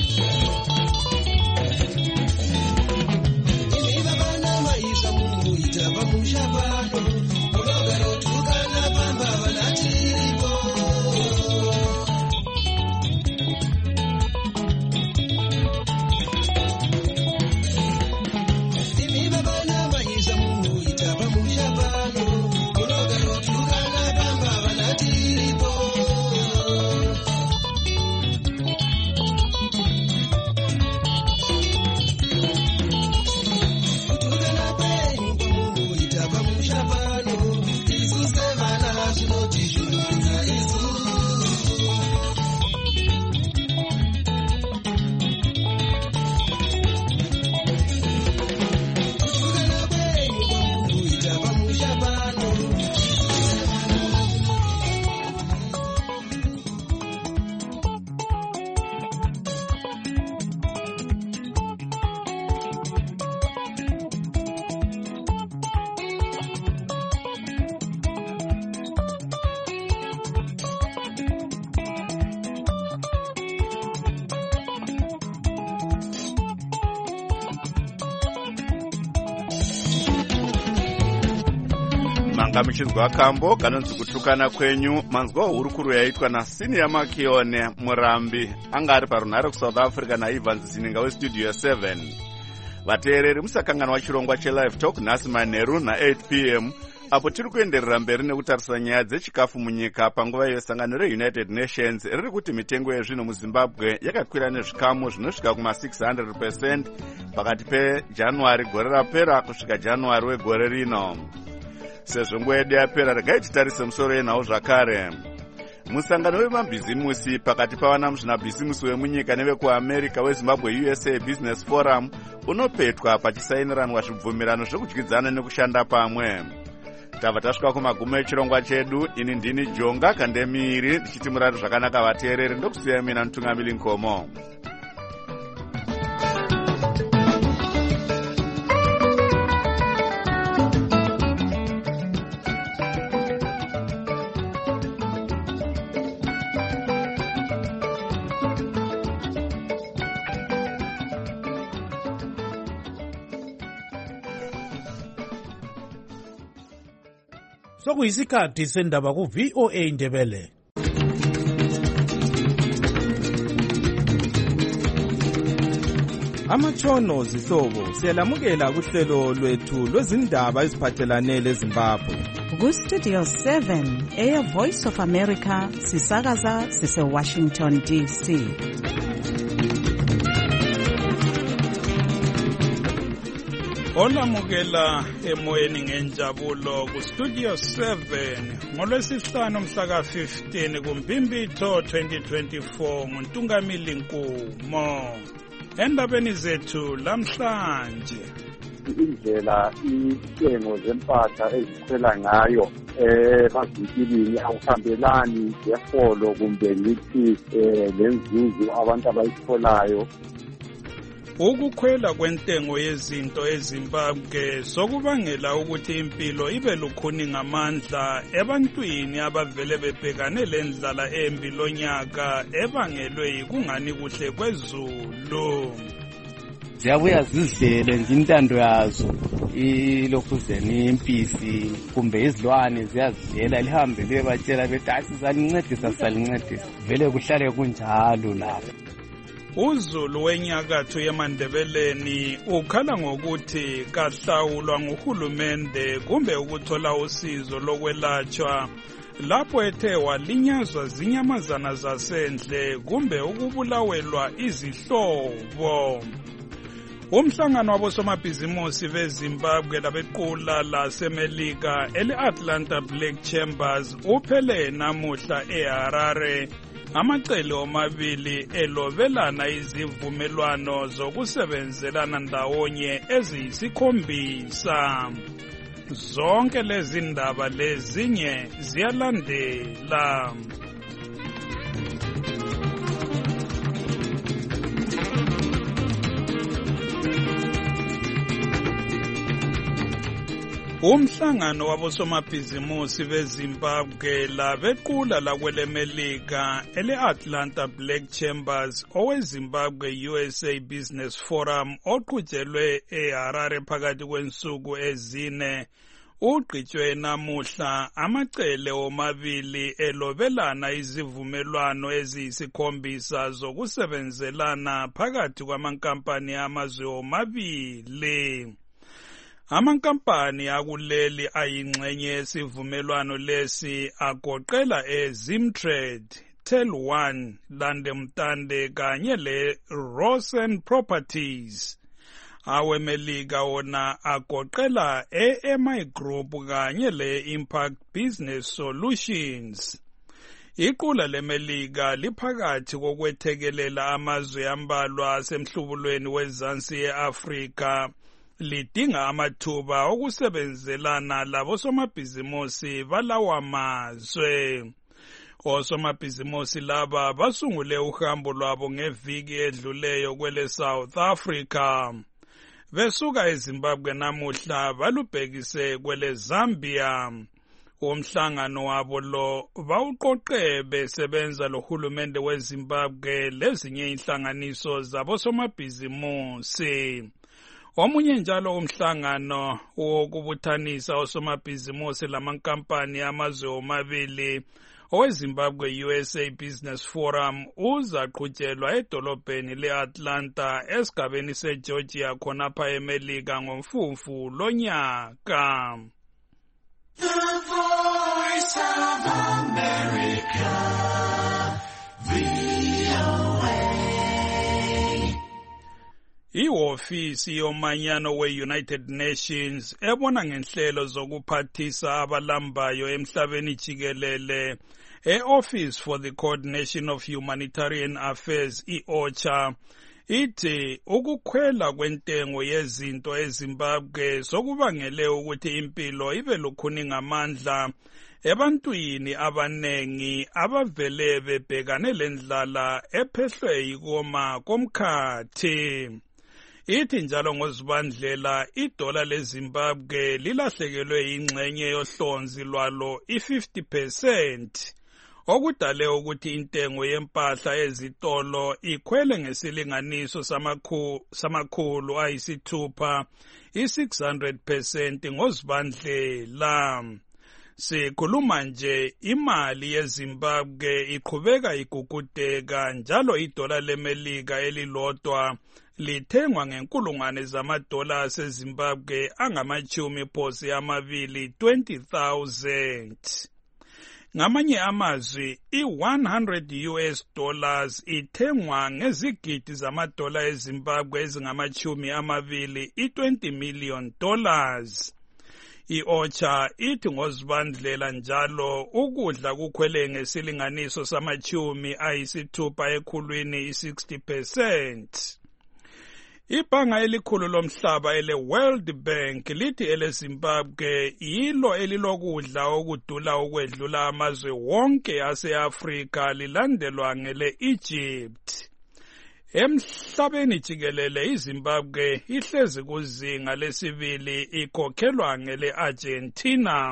manga muchinzwa kambo kanonzi kutukana kwenyu. Manzwa hurukuru yaitwa naSenior Makione Murambi, anga ari parunhare kuSouth Africa naIvans Zininga westudio seven. Vateereri musakanganwa chirongwa chelive talk nhasi manheru na eight p m apo tiri kuenderera mberi nekutarisa nyaya dzechikafu munyika panguva yesangano reUnited Nations riri kuti mitengo yezvino muZimbabwe yakakwira nezvikamu zvinosvika kuma six hundred percent pakati peJanuary gore rapera kusvika January wegore rino. Sezvo nguva yedu yapera, regai titarise musoro yenhau zvakare. Musangano wemabhizimusi pakati pavana muzvinabhizimusi wemunyika nevekuAmerica weZimbabwe U S A Business Forum unopetwa pachisainiranwa zvibvumirano zvekudyidzana nekushanda pamwe. tabva tasvika kumagumo echirongwa chedu. Ini ndini Jonga Kandemiri ndichiti murari zvakanaka vateereri, ndokusiya mina Mutungamiri Nkomo. Sokuyisikhathi sendaba ku V O A Ndebele. Amatshono zihlobo siyalamukela kuhlelo lwethu lwezindaba eziphathelane leZimbabwe. Ku Studio seven Air Voice of America sisakaza sise Washington D C. Olamukela emoyeni ngenjabulo ku Studio seven ngolwesihlanu mhla ka fifteen kuMbimbitho twenty twenty-four nguNtungamili Nkumo. Endabeni zethu lamhlanje, indlela intengo zempahla ezikhwela ngayo emavikilini akuhambelani leholo kumbe ngithi lenzuzo abantu abayitholayo. Ukukhwela kwentengo yezinto eZimbabwe sokubangela ukuthi impilo ibe lukhuni ngamandla ebantwini abavele bebhekane lendlala embi lonyaka ebangelwe yikungani kuhle kwezulu. Ziyabuya zizidlele nje intando yazo ilokhuzeni impisi kumbe izilwane ziyazidlela lihambe liyebatshela bethi asizalincedisa salincedisa vele kuhlale kunjalo lapho. Uzulu wenyakatho yemandebeleni ukhala ngokuthi kahlawulwa nguhulumende kumbe ukuthola usizo lokwelatshwa lapho ethe walinyazwa zinyamazana zasendle kumbe ukubulawelwa izihlobo. Umhlangano wabosomabhizimusi beZimbabwe labequla lasemelika ele-Atlanta Black Chambers uphele namuhla eHarare. Amacele omabili elobelana izivumelwano zokusebenzelana ndawonye eziyisikhombisa. Zonke lezi ndaba lezinye ziyalandela. Umhlangano wabosomabhizimusi beZimbabwe labequla lakwelemelika ele-Atlanta Black Chambers oweZimbabwe U S A Business Forum oqhutshelwe eHarare phakathi kwensuku ezine ugqitshwe namuhla amacele omabili elobelana izivumelwano eziyisikhombisa zokusebenzelana phakathi kwamankampani amazwe omabili. Amankampani akuleli ayingxenye yesivumelwano lesi agoqela eZimtrade, Tel one, Landemtande kanye le-Rosen Properties. Awemelika wona agoqela e-M I Group kanye le-Impact Business Solutions. Iqula lemelika liphakathi kokwethekelela amazwe ambalwa asemhlubulweni wezansi ye-Afrika lidinga amathuba okusebenzelana labosomabhizimusi balawa mazwe. Osomabhizimusi laba basungule uhambo lwabo ngeviki edluleyo kwele South Africa. Besuka eZimbabwe namuhla balubhekise kwele Zambia. Umhlangano wabo lo bawuqoqe besebenza lohulumende weZimbabwe lezinye inhlanganiso zabosomabhizimusi. Omunye njalo umhlangano wokubuthanisa osomabhizimusi lamankampani amazwe omabili oweZimbabwe U S A Business Forum uzaqhutshelwa edolobheni le-Atlanta esigabeni seGeorgia khonapha eMelika ngomfumfu lonyaka. The Voice of America, V O A. Ihofisi yomanyano we-United Nations ebona ngenhlelo zokuphathisa abalambayo emhlabeni jikelele e-Office for the Coordination of Humanitarian Affairs i-OCHA ithi ukukhwela kwentengo yezinto eZimbabwe sokubangele ukuthi impilo ibe lukhuni ngamandla ebantwini abanengi abavele bebhekane lendlala ephehlwe yikoma komkhathi. Ithi njalo ngoZibandlela idola leZimbabwe lilahlekelwe ingxenye yohlonzi lwalo i-fifty percent. Okudale ukuthi intengo yempahla ezitolo ikhwele ngesilinganiso samakhu, samakhulu ayisithupha i-six hundred percent ngoZibandlela. Sikhuluma nje imali yeZimbabwe iqhubeka igugudeka njalo idola leMelika elilodwa lithengwa ngenkulungwane zamadola aseZimbabwe angamachumi phosi amabili twenty thousand. Ngamanye amazwi i-one hundred U S dollars ithengwa ngezigidi zamadola eZimbabwe ezingamachumi amabili i-twenty million dollars. I-OCHA ithi ngoZibandlela njalo ukudla kukhwele ngesilinganiso samachumi ayisithupha ekhulwini i-sixty percent. Ibhanga elikhulu lomhlaba ele-World Bank lithi eleZimbabwe yilo elilokudla okudula ukwedlula amazwe wonke ase-Afrika lilandelwa ngele-Egypt. Emhlabeni jikelele iZimbabwe ihlezi kuzinga lesibili ikhokhelwa ngele-Argentina.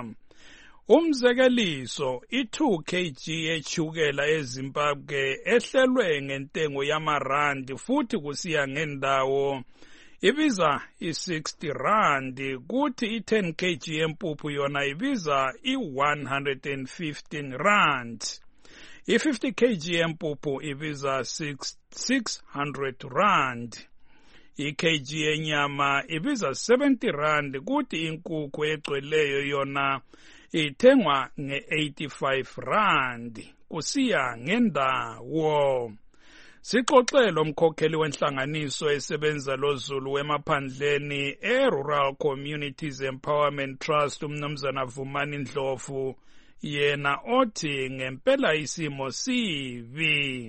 Umzekeliso i-two kilograms yetshukela eZimbabwe ehlelwe ngentengo yamarandi futhi kusiya ngendawo ibiza i-sixty rand, kuthi i-ten kilograms yempuphu yona ibiza i-one hundred fifteen rand. I-fifty kilograms yempuphu ibiza six hundred rand. I-kg yenyama ibiza seventy rand, kuthi inkukhu egcweleyo yona ithengwa nge-eighty-five rand kusiya ngendawo. Sixoxele umkhokheli wenhlanganiso esebenza loZulu wemaphandleni e-Rural Communities Empowerment Trust umnumzana Vumani Ndlovu, yena othi ngempela isimo sibi.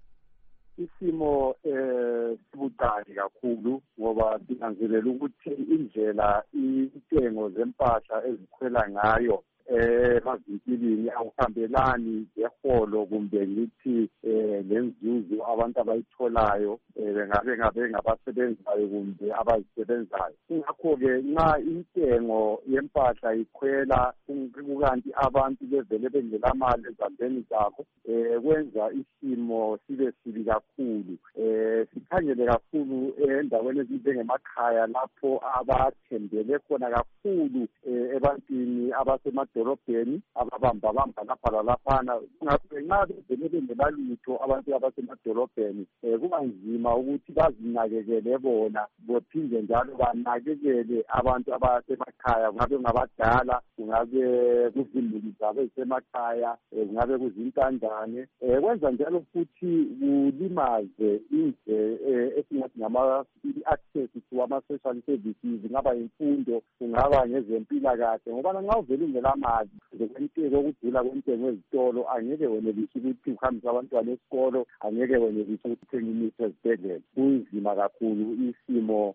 Isimo eh sibucayi kakhulu ngoba sinanzelela ukuthi indlela intengo zempahla ezikhwela ngayo eh mazintilini awuhambelani leholo kumbe ngithi eh lenzuzo abantu abayitholayo bengabe ngabe ngabasebenzayo kumbe abazisebenzayo. Ngakho ke nxa intengo yempahla ikhwela kukanti abantu bevele bengelamali ezandleni zabo eh kwenza isimo sibe sibi kakhulu. Eh sikhangele kakhulu endaweni ezinjengemakhaya lapho abathembele khona kakhulu ebantwini abasema edolobheni ababamba bamba lapha lalaphana. Ngakho nxa bevele bengelalutho abantu abasemadolobheni kuba nzima ukuthi bazinakekele bona bophinde njalo banakekele abantu abasemakhaya, kungabe ngabadala, kungabe kuzimuli zabo ezisemakhaya, kungabe kuzintandane. Kwenza njalo futhi kulimaze indle esingathi ngama-access to ama-social services, kungaba imfundo, kungaba ngezempilakahle, ngoba nxa uvele ungelamali zokwenteko okudula kwentengo ezitolo angeke wenelise ukuthi uhambise abantwana esikolo, angeke wenelise ukuthi uthenge imithi ezibhedlela. Kunzima kakhulu, isimo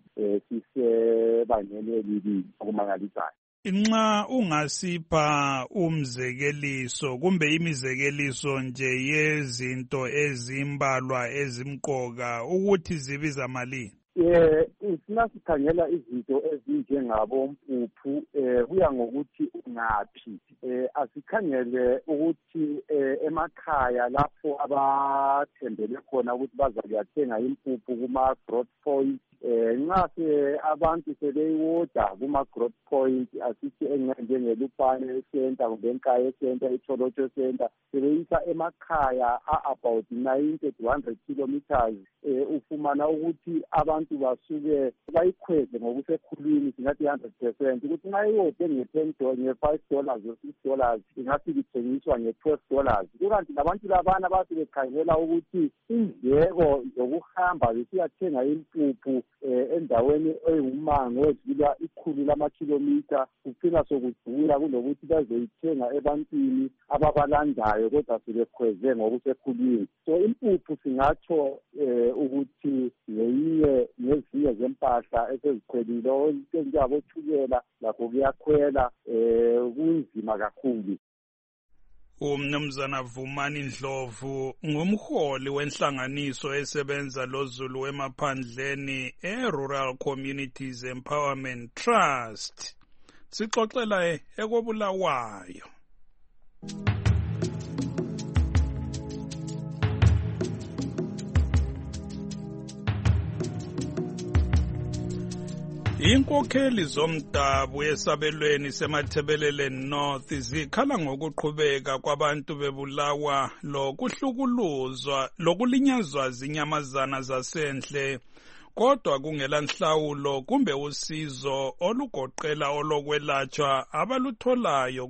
sisebangeni elibi okumangalisayo. Nxa ungasipha umzekeliso kumbe imizekeliso nje yezinto ezimbalwa ezimqoka ukuthi zibiza malini? Eh sina sikhangela izinto ezinjengabompuphu eh kuya ngokuthi ungaphi. Eh asikhangele ukuthi emakhaya lapho abathembele khona ukuthi bazakuyathenga impuphu kuma growth point. Eh nxa se abantu sebeyiwoda kuma growth point asithi enjengelupane center kumbe eNkaye center, eTholotsho center, sebeyisa emakhaya a-about ninety to one hundred kilometers. Eh ufumana ukuthi abantu basuke bayikhweze ngokusekhulwini singathi one hundred percent ukuthi nxa iyode nge-ten dollars, nge-five dollars or six dollars ingathi ithengiswa nge-twelve dollars. Kukanti labantu labana bathi bekhangela ukuthi indleko zokuhamba besiyathenga impuphu endaweni eyiwumango edlula ikhulu lamakhilomitha kuphila sokudula kunokuthi bazoyithenga ebantwini ababalandayo kodwa sebekhweze ngokusekhulwini. So impuphu singatsho ukuthi ngeyinye ngezinye zempahla esezikhwelile njengabo-thukela lakho kuyakhwela kunzima kakhulu. Umnumzana Vumani Ndlovu ngumholi wenhlanganiso esebenza loZulu emaphandleni e-Rural Communities Empowerment Trust. Sixoxela ekobulawayo. Inkokheli zomdabu esabelweni semathebeleleni North zikhala ngokuqhubeka kwabantu bebulawa lokuhlukuluzwa lokulinyazwa zinyamazana zasendle kodwa kungela nhlawulo kumbe usizo olugoqela olokwelatshwa abalutholayo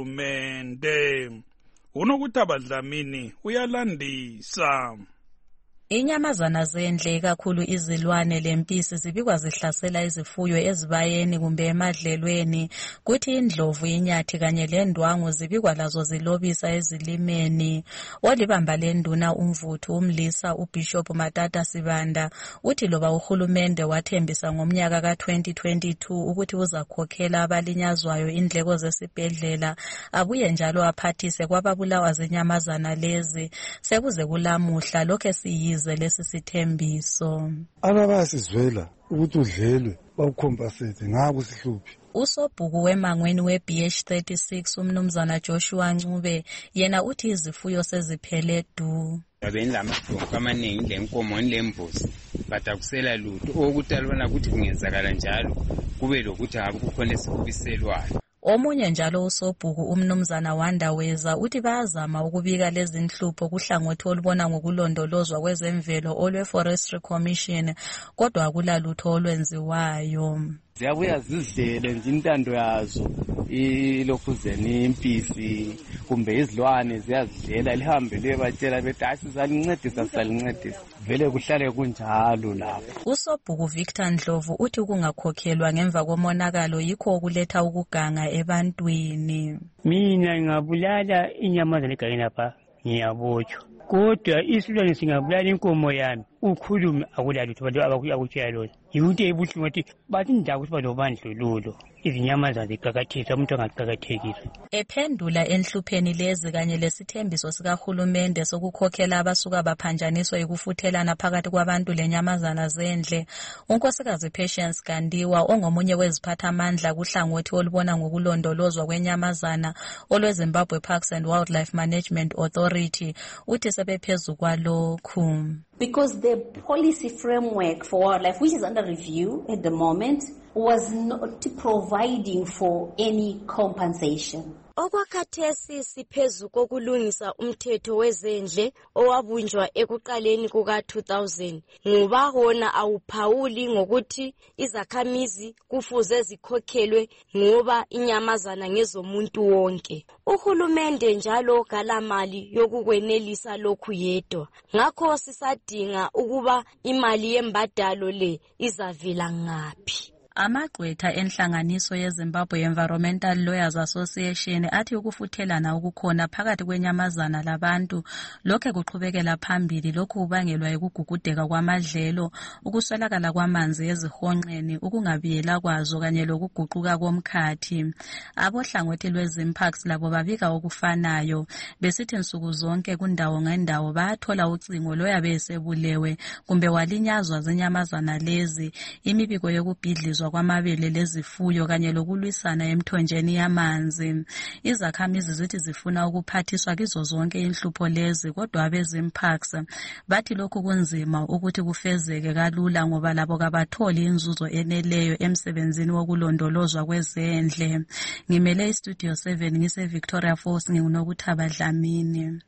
kuhulumende. Unokuthi Abadlamini uyalandisa. Inyamazana zendle kakhulu izilwane lempisi zibikwa zihlasela izifuyo ezibayeni kumbe emadlelweni, kuthi indlovu, inyathi kanye lendwangu zibikwa lazo zilobisa ezilimeni. Olibamba lenduna umvuthu umlisa uBishop Matata Sibanda uthi loba uhulumende wathembisa ngomnyaka ka twenty twenty-two ukuthi uzakhokhela abalinyazwayo indleko zesibhedlela, abuye njalo aphathise kwababulawa zinyamazana lezi, sekuze kulamuhla lokho siyi lesi sithembiso. Abasizwela ukuthi udlelwe bawukhompasete ngabo sihluphi. Usobhuku wemangweni we-B H thirty-six umnumzana Joshua Ncube yena uthi izifuyo seziphele du. Abenilamahlongo amaningi lenkomo lembuzi batakusela lutho okutalwana ukuthi kungenzakala njalo kube lokuthi ngabe kukhona esikubiselwayo. Omunye njalo usobhuku umnumzana Wandaweza uthi bayazama ukubika lezi nhlupho kuhlangothi olubona ngokulondolozwa kwezemvelo olwe-Forestry Commission kodwa akulalutho olwenziwayo. Ziyabuya zizidlele nje intando yazo ilokuzeni impisi kumbe izilwane ziyazidlela lihambe liyebatshela bethi asi salincedisa salincedisa vele kuhlale kunjalo lapho. Usobhuku Victor Ndlovu uthi kungakhokhelwa ngemva komonakalo yikho okuletha ukuganga ebantwini. Mina ngingabulala inyamazana egangeni lapha ngiyabotshwa kodwa isilwane singabulala inkomo yami ukhulume akulalutho abantu abakutshela lona. Yinto ebuhlungu ukuthi bathi ndawo ukuthi banobandlululo izinyamazana ziqakathisa umuntu angaqakathekisa. Ephendula enhlupheni lezi kanye lesithembiso sikahulumende sokukhokhela abasuka baphanjaniswa ikufuthelana phakathi kwabantu lenyamazana zendle, unkosikazi Patience Gandiwa ongomunye weziphathamandla kuhlangothi olubona ngokulondolozwa kwenyamazana olweZimbabwe Parks and Wildlife Management Authority uthi sebephezulu kwalokhu. Because the policy framework for wildlife, which is under review at the moment, was not providing for any compensation. Okwakhathesi siphezu kokulungisa umthetho wezendle owabunjwa ekuqaleni kuka two thousand ngoba wona awuphawuli ngokuthi izakhamizi kufuze zikhokhelwe ngoba inyamazana ngezomuntu wonke. Uhulumende njalo galamali yokukwenelisa lokhu yedwa, ngakho sisadinga ukuba imali yembadalo le izavela ngaphi. Amagqwetha enhlanganiso yeZimbabwe Environmental Lawyers Association athi ukufuthelana ukukhona phakathi kwenyamazana labantu lokho kuqhubekela phambili, lokhu kubangelwa ukugugudeka kwamadlelo, ukuswelakala kwamanzi ezihonqeni, ukungabiyela kwazo kanye lokuguquka komkhathi. Abohlangothi lweZimparks labo babika okufanayo besithi nsuku zonke kundawo ngendawo bayathola ucingo loyabe esebulewe kumbe walinyazwa zinyamazana lezi. Imibiko yokubhidlizwa kwamabele lezifuyo kanye lokulwisana emthonjeni yamanzi. Izakhamizi zithi zifuna ukuphathiswa kizo zonke inhlupho lezi kodwa abeZimparks bathi lokhu kunzima ukuthi kufezeke kalula ngoba labo kabatholi inzuzo eneleyo emsebenzini wokulondolozwa kwezendle. Ngimele iStudio seven ngise Victoria Falls ngingunokuthi Abadlamini.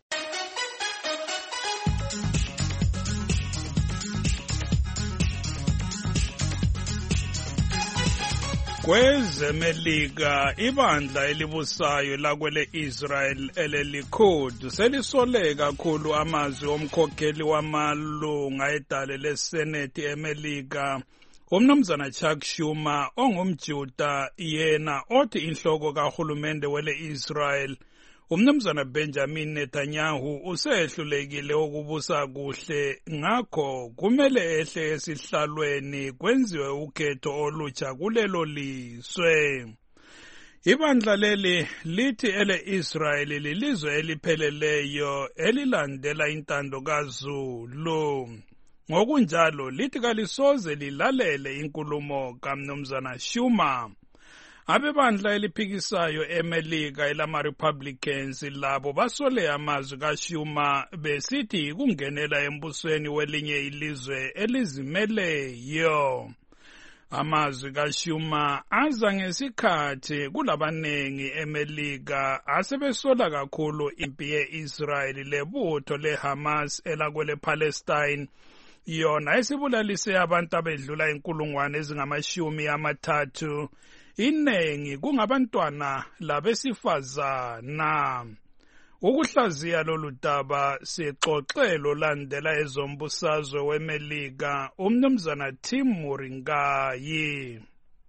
Kwezemelika ibandla elibusayo lakwele Israel elelikhud selisole kakhulu amazwi omkhokheli wamalunga edale leSenate eMelika Umnumzana Chuck Schumer ongumjuda yena othi inhloko kahulumende wele Israel umnumzana Benjamin Netanyahu usehlulekile ukubusa kuhle ngakho kumele ehle esihlalweni kwenziwe ukhetho olutsha kulelo lizwe. Ibandla leli lithi ele Israel lilizwe elipheleleyo elilandela intando kaZulu. Ngokunjalo lithi kalisoze lilalele inkulumo kaMnumzana Schumer. Abebandla eliphikisayo eMelika elama Republicans labo basole amazwi kaSchumer besithi kungenela embusweni welinye ilizwe elizimeleyo. Amazwi kaSchumer aza ngesikhathi kulabanengi eMelika asebesola kakhulu impi ye-Israel lebutho leHamas elakwele Palestine yona esibulalise abantu abedlula inkulungwane ezingamashumi amathathu inengi kungabantwana labesifazana. Ukuhlaziya lolu daba sixoxelo landela ezombusazwe weMelika umnumzana Tim Muringayi.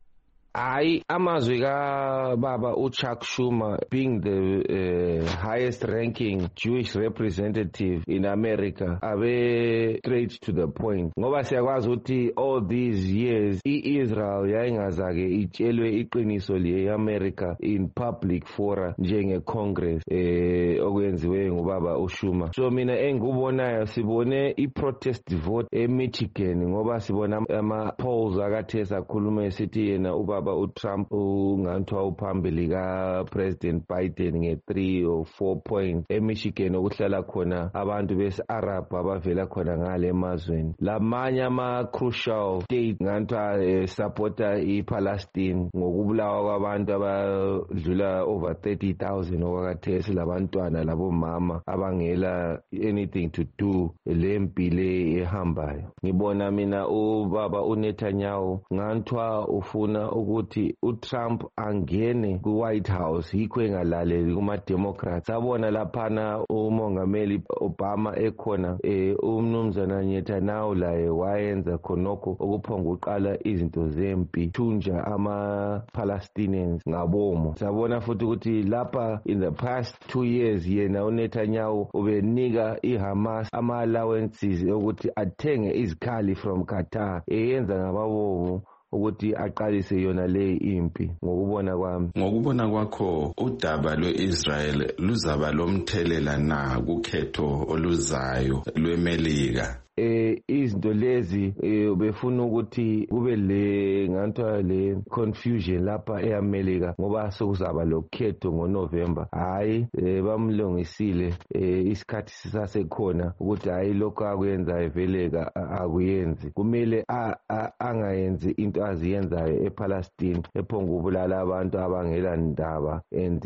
Hayi amazwi kababa uChuck Schumer being the uh, highest ranking Jewish representative in America abe straight to the point ngoba siyakwazi ukuthi all these years iIsrael yayingazake itshelwe iqiniso leAmerica in public fora njenge Congress eh okwenziwe ngubaba uSchumer. So mina engikubonayo sibone iprotest vote eMichigan ngoba sibona ama polls akathe sakhuluma esithi yena uba uTrump unganthwa uphambili kaPresident Biden nge-three or four points eMichigan okuhlala khona abantu besi-Arab abavela khona ngale emazweni. Lamanye ama-crucial state nganthwa eh, supporta iPalestine ngokubulawa kwabantu abadlula over thirty thousand okwakathesi labantwana labomama abangela anything to do lempi le ehambayo. Ngibona mina ubaba uNetanyahu nganthwa ufuna ukuthi uTrump angene ku-White House yikho engalaleli kuma-Democrats. Sabona laphana umongameli Obama ekhona eh, umnumzana Netanyahu laye wayenza khonokho okuphonga uqala izinto zempi thunja ama-Palestinians ngabomo. Sabona futhi ukuthi lapha in the past two years yena uNetanyahu ubenika iHamas ama-allowances ukuthi athenge izikhali from Qatar eyenza ngababovu ukuthi aqalise yona le impi. Ngokubona kwami, ngokubona kwakho udaba lweIsrael luzaba lomthelela na kukhetho oluzayo lweMelika? eh izinto lezi eh befuna ukuthi kube le ngantwa le confusion lapha eAmerica ngoba sokuzaba lokhetho ngoNovember. Hayi eh, bamlungisile eh, isikhathi sisasekhona ukuthi hayi lokho akwenza eveleka akuyenzi. Kumele angayenzi into aziyenzayo ePalestine ephonga ubulala abantu abangela ndaba and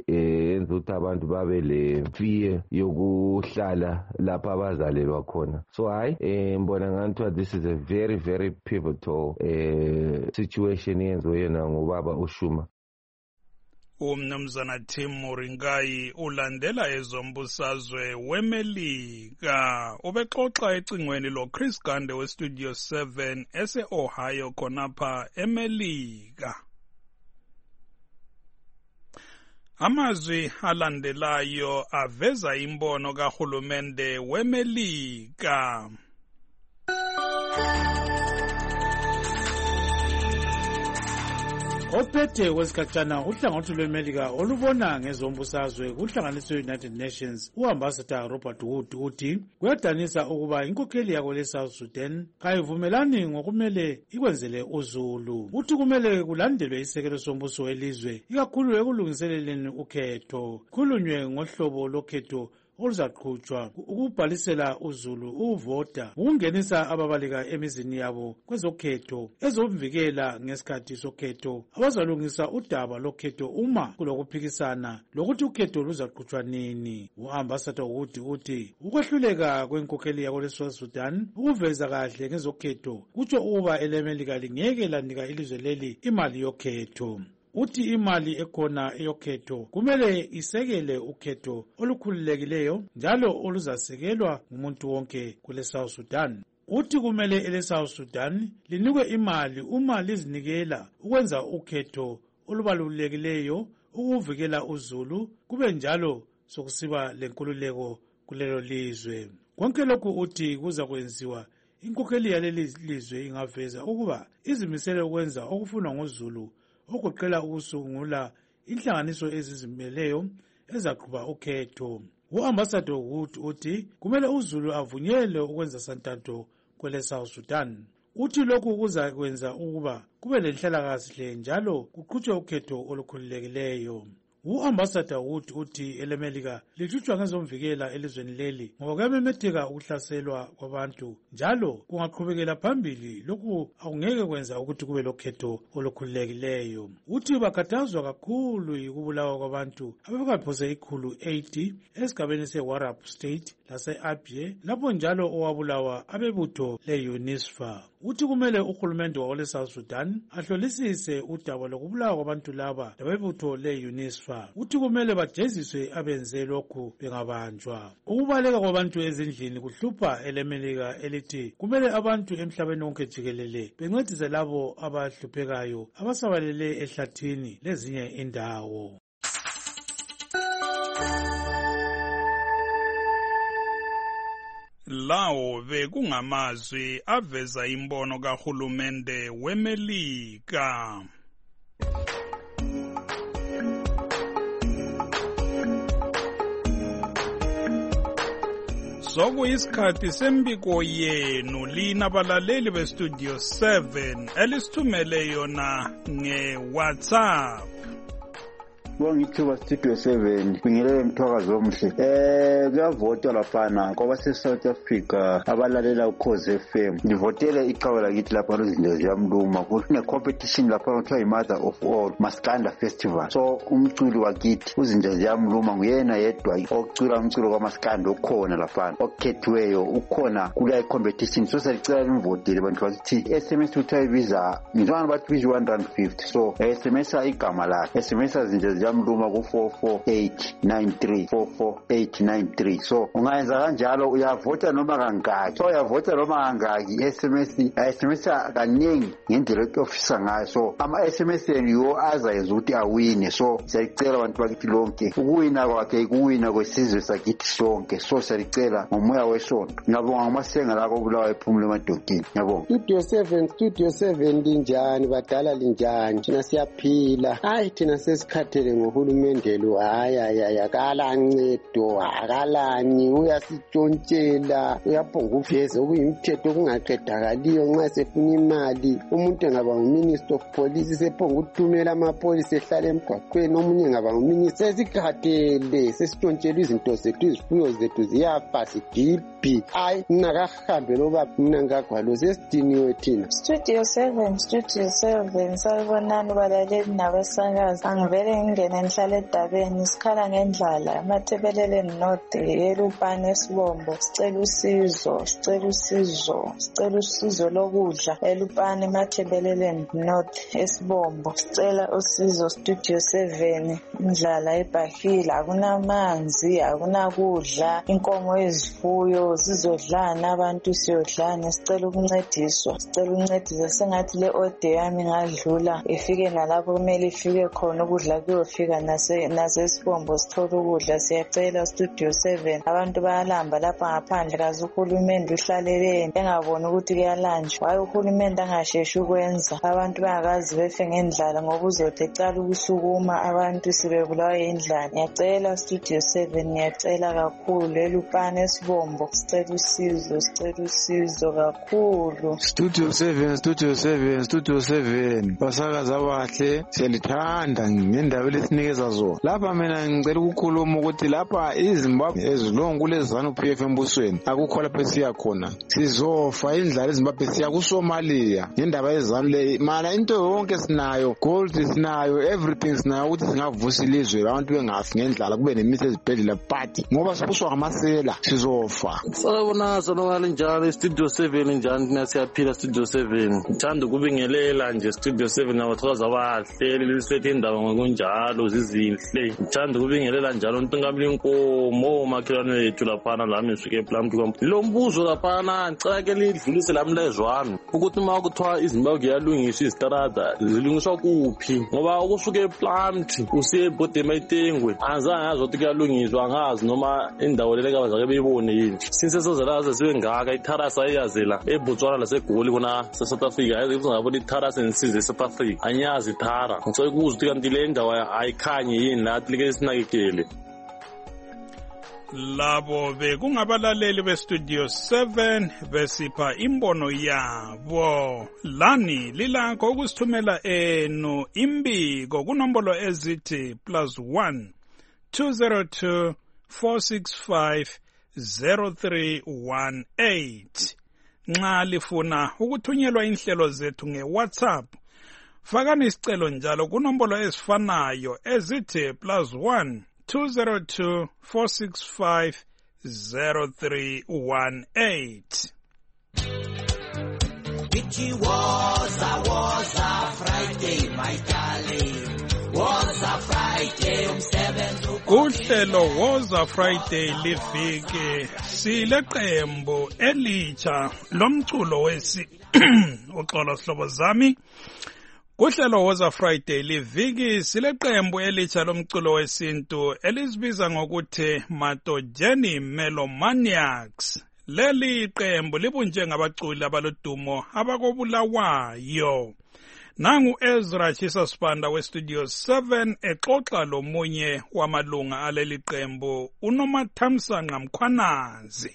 enza ukuthi abantu babe le fear yokuhlala lapha abazalelwa khona. So I mbona ngantwa this is a very very pivotal uh, situation yenziwe yena ngubaba uSchumer. Umnumzana Tim Muringayi ulandela ezombusazwe weMelika ubexoxa ecingweni lo Chris Gande we Studio seven ese Ohio khonapha eMelika. Amazwi alandelayo aveza imbono kahulumende weMelika. Ophethe wesikhatshana uhlangothi lweMelika olubona ngezombusazwe kuhlanganiswe United Nations uambassador Robert Wood uthi kuyadanisa ukuba inkokheli yako leSouth Sudan kayivumelani ngokumele ikwenzele uZulu. Uthi kumele kulandelwe isekelo sombuso welizwe ikakhulu ekulungiseleleni ukhetho. Khulunywe ngohlobo lokhetho oluzaqhutshwa ukubhalisela uZulu uvota ukungenisa ababalika emizini yabo kwezokhetho ezomvikela ngesikhathi sokhetho abazalungisa udaba lokhetho uma kulokuphikisana lokuthi ukhetho luzaqhutshwa nini. Uambassador Wood uthi ukwehluleka kwenkokheli yako leSouth Sudan ukuveza kahle ngezokhetho kutsho ukuba eleMelika lingeke lanika ilizwe leli imali yokhetho. Uthi imali ekhona eyokhetho kumele isekele ukhetho olukhululekileyo njalo oluzasekelwa ngumuntu wonke kule South Sudan. uthi kumele ele-South Sudan linikwe imali uma lizinikela ukwenza ukhetho olubalulekileyo ukuvikela uzulu kube njalo sokusiba lenkululeko kulelo lizwe. Konke lokhu uthi kuza kwenziwa inkokheli yaleli lizwe ingaveza ukuba izimisele ukwenza okufunwa ngozulu okuqela ukusungula inhlanganiso ezizimeleyo ezaqhuba ukhetho. U-Ambassador Wood uthi kumele uzulu avunyelwe ukwenza santanto kwele South Sudan. Uthi lokhu kuza kwenza ukuba kube lenhlalakahle njalo kuqhutshwe ukhetho olukhululekileyo. U-Ambassador Wood uthi elemelika lithutshwa ngezomvikela elizweni leli ngoba kuyamemetheka ukuhlaselwa kwabantu njalo kungaqhubekela phambili lokhu akungeke kwenza ukuthi kube lokhetho olukhululekileyo. Uthi bakhathazwa kakhulu yikubulawa kwabantu ababekaphose ikhulu eighty esigabeni se-Warab State lase-Abyei lapho njalo owabulawa abebutho le-UNISFA. Uthi kumele uhulumende wale South Sudan ahlolisise udaba lokubulawa kwabantu laba labebutho le-UNISFA. Uthi kumele bajeziswe abenze lokhu bengabanjwa. Ukubaleka kwabantu ezindlini kuhlupha elemelika elithi kumele abantu emhlabeni wonke jikelele bencedise labo abahluphekayo abasabalele ehlathini lezinye indawo. Lawo bekungamazwi aveza imbono kahulumende weMelika. Sokuyisikhathi sembiko yenu lina balaleli bestudio seven elisithumele yona nge-WhatsApp. Ngithuba studio seven ngiyele mthwakazi omhle eh kuyavotwa laphana ngoba se South Africa abalalela ukhoze F M ngivotele iqhawe lakithi lapha izinto ziyamluma kune competition lapha kuthiwa iMother of All Maskanda Festival. So umculi wakithi uzinto ziyamluma nguyena yedwa okucula umculo kwaMaskanda okhona laphana okhethiweyo ukhona kule competition. So sicela nimvotele bantu bakithi. S M S uthiwa ibiza ngizwana bathi biza one rand fifty. So S M S igama lakhe S M S izinto mluma ku four four eight nine three four four eight nine three. So ungayenza kanjalo uyavota noma kangaki. So uyavota noma kangaki S M S S M S kaningi ngendlela ofisa ngayo. So ama S M S yo azayenza ukuthi awine. So siyacela abantu bakithi lonke ukuwina kwakhe kuwina kwesizwe sakithi sonke. So siyacela ngomoya wesonto ngiyabonga ngamasenga la kobulawa ephumule emadokini. Ngiyabonga. Studio seven Studio seven linjani badala linjani thina siyaphila. Hayi thina sesikhathele ngohulumende lo hayi akala ncedo akalani uyasitshontshela uyaphonga uveze okuyimthetho kungaqedakaliyo nxa sefuna imali. Umuntu engaba nguminister of police sephonga ukuthumela amapolisi ehlala emgwaqweni omunye engaba nguminister sesikhathele sesitshontshela izinto zethu izifuyo zethu ziyafa sidiphi. Hayi nakahambe loba mina ngagwalo sesidiniwe thina. Studio seven Studio seven salibonani balaleli nabesakazi angivele ngene ngihlala edabeni sikhala ngendlala amathebeleleni north eLupane eSibombo sicela usizo sicela usizo sicela usizo lokudla eLupane emathebeleleni north eSibombo sicela usizo. Studio seven indlala eBahila akunamanzi akunakudla inkomo ezifuyo zizodlana abantu siyodlana sicela ukuncediswa sicela ukuncedisa sengathi le order yami ngadlula ifike nalapho kumele ifike khona ukudla kuyofika nase nasesibombo sithola ukudla. Siyacela Studio seven abantu bayalamba lapha ngaphandle kaze uhulumende uhlalele engaboni ukuthi kuyalanjwa. Hayi uhulumende angasheshi ukwenza abantu bangakazi befe ngendlala ngoba uzothi ecala ukusukuma abantu sibebulawa indlala. Ngiyacela Studio seven ngiyacela kakhulu eLupane eSibombo sicela usizo sicela usizo kakhulu. Studio seven Studio seven Studio seven basakaza abahle siyalithanda ngendaba lesinikeza zona lapha. Mina ngicela ukukhuluma ukuthi lapha iZimbabwe ezilongo kulezana uP F embusweni akukho lapha esiya khona sizofa indlala eZimbabwe siya kuSomalia ngendaba yezana le mana into yonke sinayo gold sinayo everything sinayo ukuthi singavusa ilizwe abantu bengafi ngendlala kube nemithi ezibhedlela party ngoba sibuswa ngamasela sizofa. Sawubona sonokale njalo Studio seven njani thina siyaphila Studio seven ngithanda ukubingelela nje Studio seven nabathokoza abahleli lisethe indaba ngokunjalo njalo zizinhle. Ngithanda ukubingelela njalo Ntungamli Nkomo makhelwane wethu laphana lami ngisuke ePlum. Lo mbuzo laphana ngicela ke lidlulise lami lezwami ukuthi uma kuthiwa iZimbabwe iyalungiswa izitarada zilungiswa kuphi ngoba ukusuke ePlum usiye eBodemaitengwe azange yazi ukuthi kuyalungiswa angazi noma indawo lele kabazake beyibone yini. Since sezozela sibe ngaka itarasa ayazela eBotswana laseGoli khona South Africa ayithi ngabona itarasa ensize eSouth Africa anyazi ithara ngicela ukuza ukuthi kanti le ndawo ayikhanye yini lathi like sinakekele. Labo bekungabalaleli bestudio seven besipha imbono yabo. Lani lilakho ukusithumela eno imbiko kunombolo ezithi plus one two zero two four six five zero three one eight. Nxa lifuna ukuthunyelwa inhlelo zethu nge-WhatsApp, fakani isicelo njalo kunombolo ezifanayo ezithi plus one two zero two four six five zero three one eight. It was a was a Friday, my darling. Was a Friday umsebenzi. Uhlelo was a Friday liviki sileqembu elitsha lomculo wesi uxolo sihlobo zami. Kuhlelo was a Friday liviki sileqembu elitsha lomculo wesintu elizibiza ngokuthi Matojeni Melomaniacs. Leli qembu libunje ngabaculi abalodumo abakobulawayo. Nangu Ezra Chisa Spanda we Studio seven exoxa lomunye wamalunga aleli qembu uNomathamsa Nqamkhwanazi.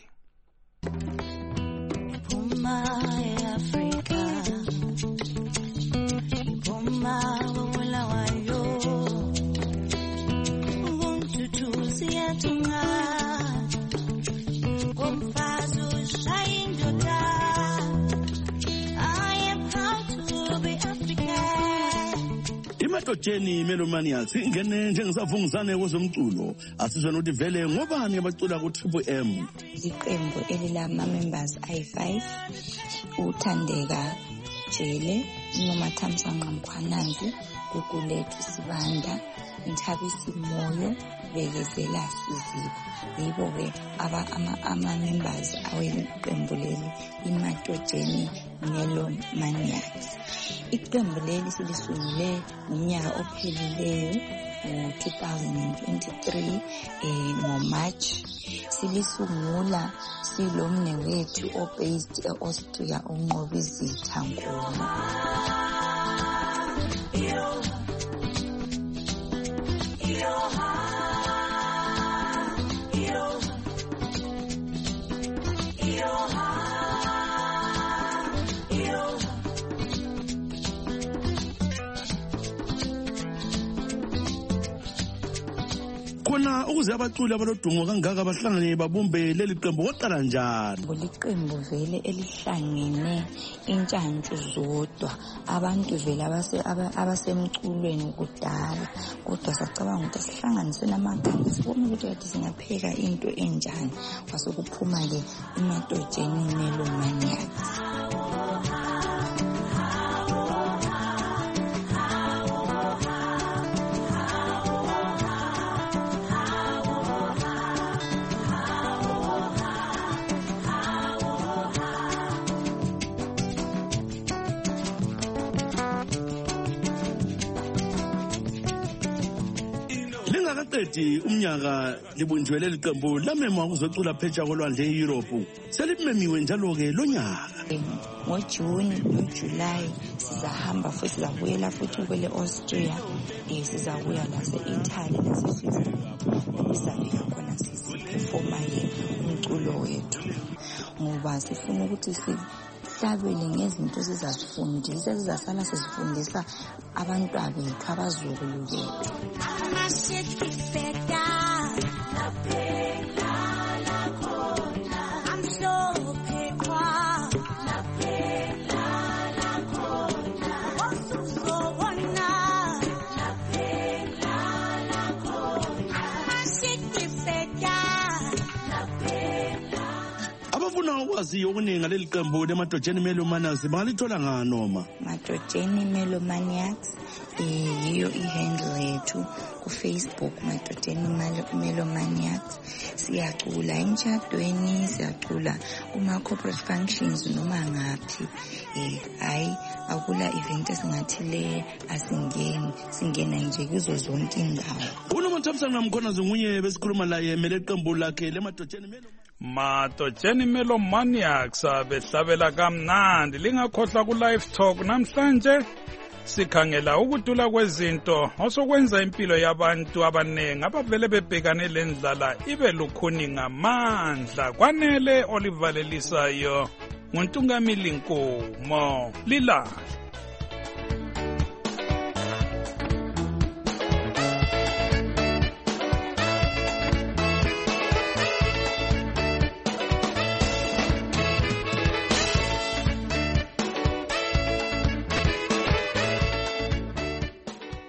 Matojeni Melomaniacs ingene njengesafungusane kwezomculo asizwe nokuthi vele ngobani abacula ku Triple M. Iqembu elilama members ayi five uThandeka Jele, Nomathamsa Nqamkhwanazi, Gugulethu Sibanda, Nthabisi Moyo, Bekezela Siziba. Yibo ke aba ama ama members aweqembu leli iMatojeni Melomaniacs. Iqembu leli silisungule ngomnyaka ophelileyo ngo-twenty twenty-three eh ngoMarch. Silisungula silomne wethu obased eAustria uNqobizitha Ngoma. Khona ukuze abaculi abalodumo kangaka bahlangane babumbe leli qembu waqala njani? Liqembu vele elihlangene intshantsu zodwa abantu vele abase abasemculweni kudala kodwa sacabanga ukuthi sihlanganise namakhanda sibone ukuthi kade singapheka into enjani kwasekuphuma ke iMatojeni Melomaniacs. Lingakaqedi umnyaka libunjwele liqembu lamema ukuzocula phetsha kolwandle eEurope. Selimemiwe njalo ke lonyaka. NgoJune noJuly sizahamba futhi sizabuyela futhi kwele Austria, eh sizabuya lase Italy lase Switzerland. Sizafika khona siziperforma ye umculo wethu. Ngoba sifuna ukuthi si hlabele ngezinto sizazifundisa sizasala sizifundisa abantwana bethu abazukulu bethu. Ukwazi okuningi leli qembu leMatojeni Melomaniacs bangalithola nganoma. Matojeni Melomaniacs yiyo ihandle yethu ku-Facebook Madodeni Melomaniacs. Siyacula emshadweni, siyacula kuma-corporate functions noma ngaphi. Eh hayi akula event esingathi le asingeni, singena nje kuzo zonke indawo. uNomathamsanqa Mkhonazi nguye besikhuluma laye emele iqembu lakhe leMadodeni Melo Madodeni Melomaniacs behlabela kamnandi. Lingakhohlwa ku live talk namhlanje sikhangela ukudula kwezinto osokwenza impilo yabantu abanengi abavele bebhekane lendlala ibe lukhuni ngamandla. Kwanele Oliver Lelisayo nguNtungamili Nkomo lila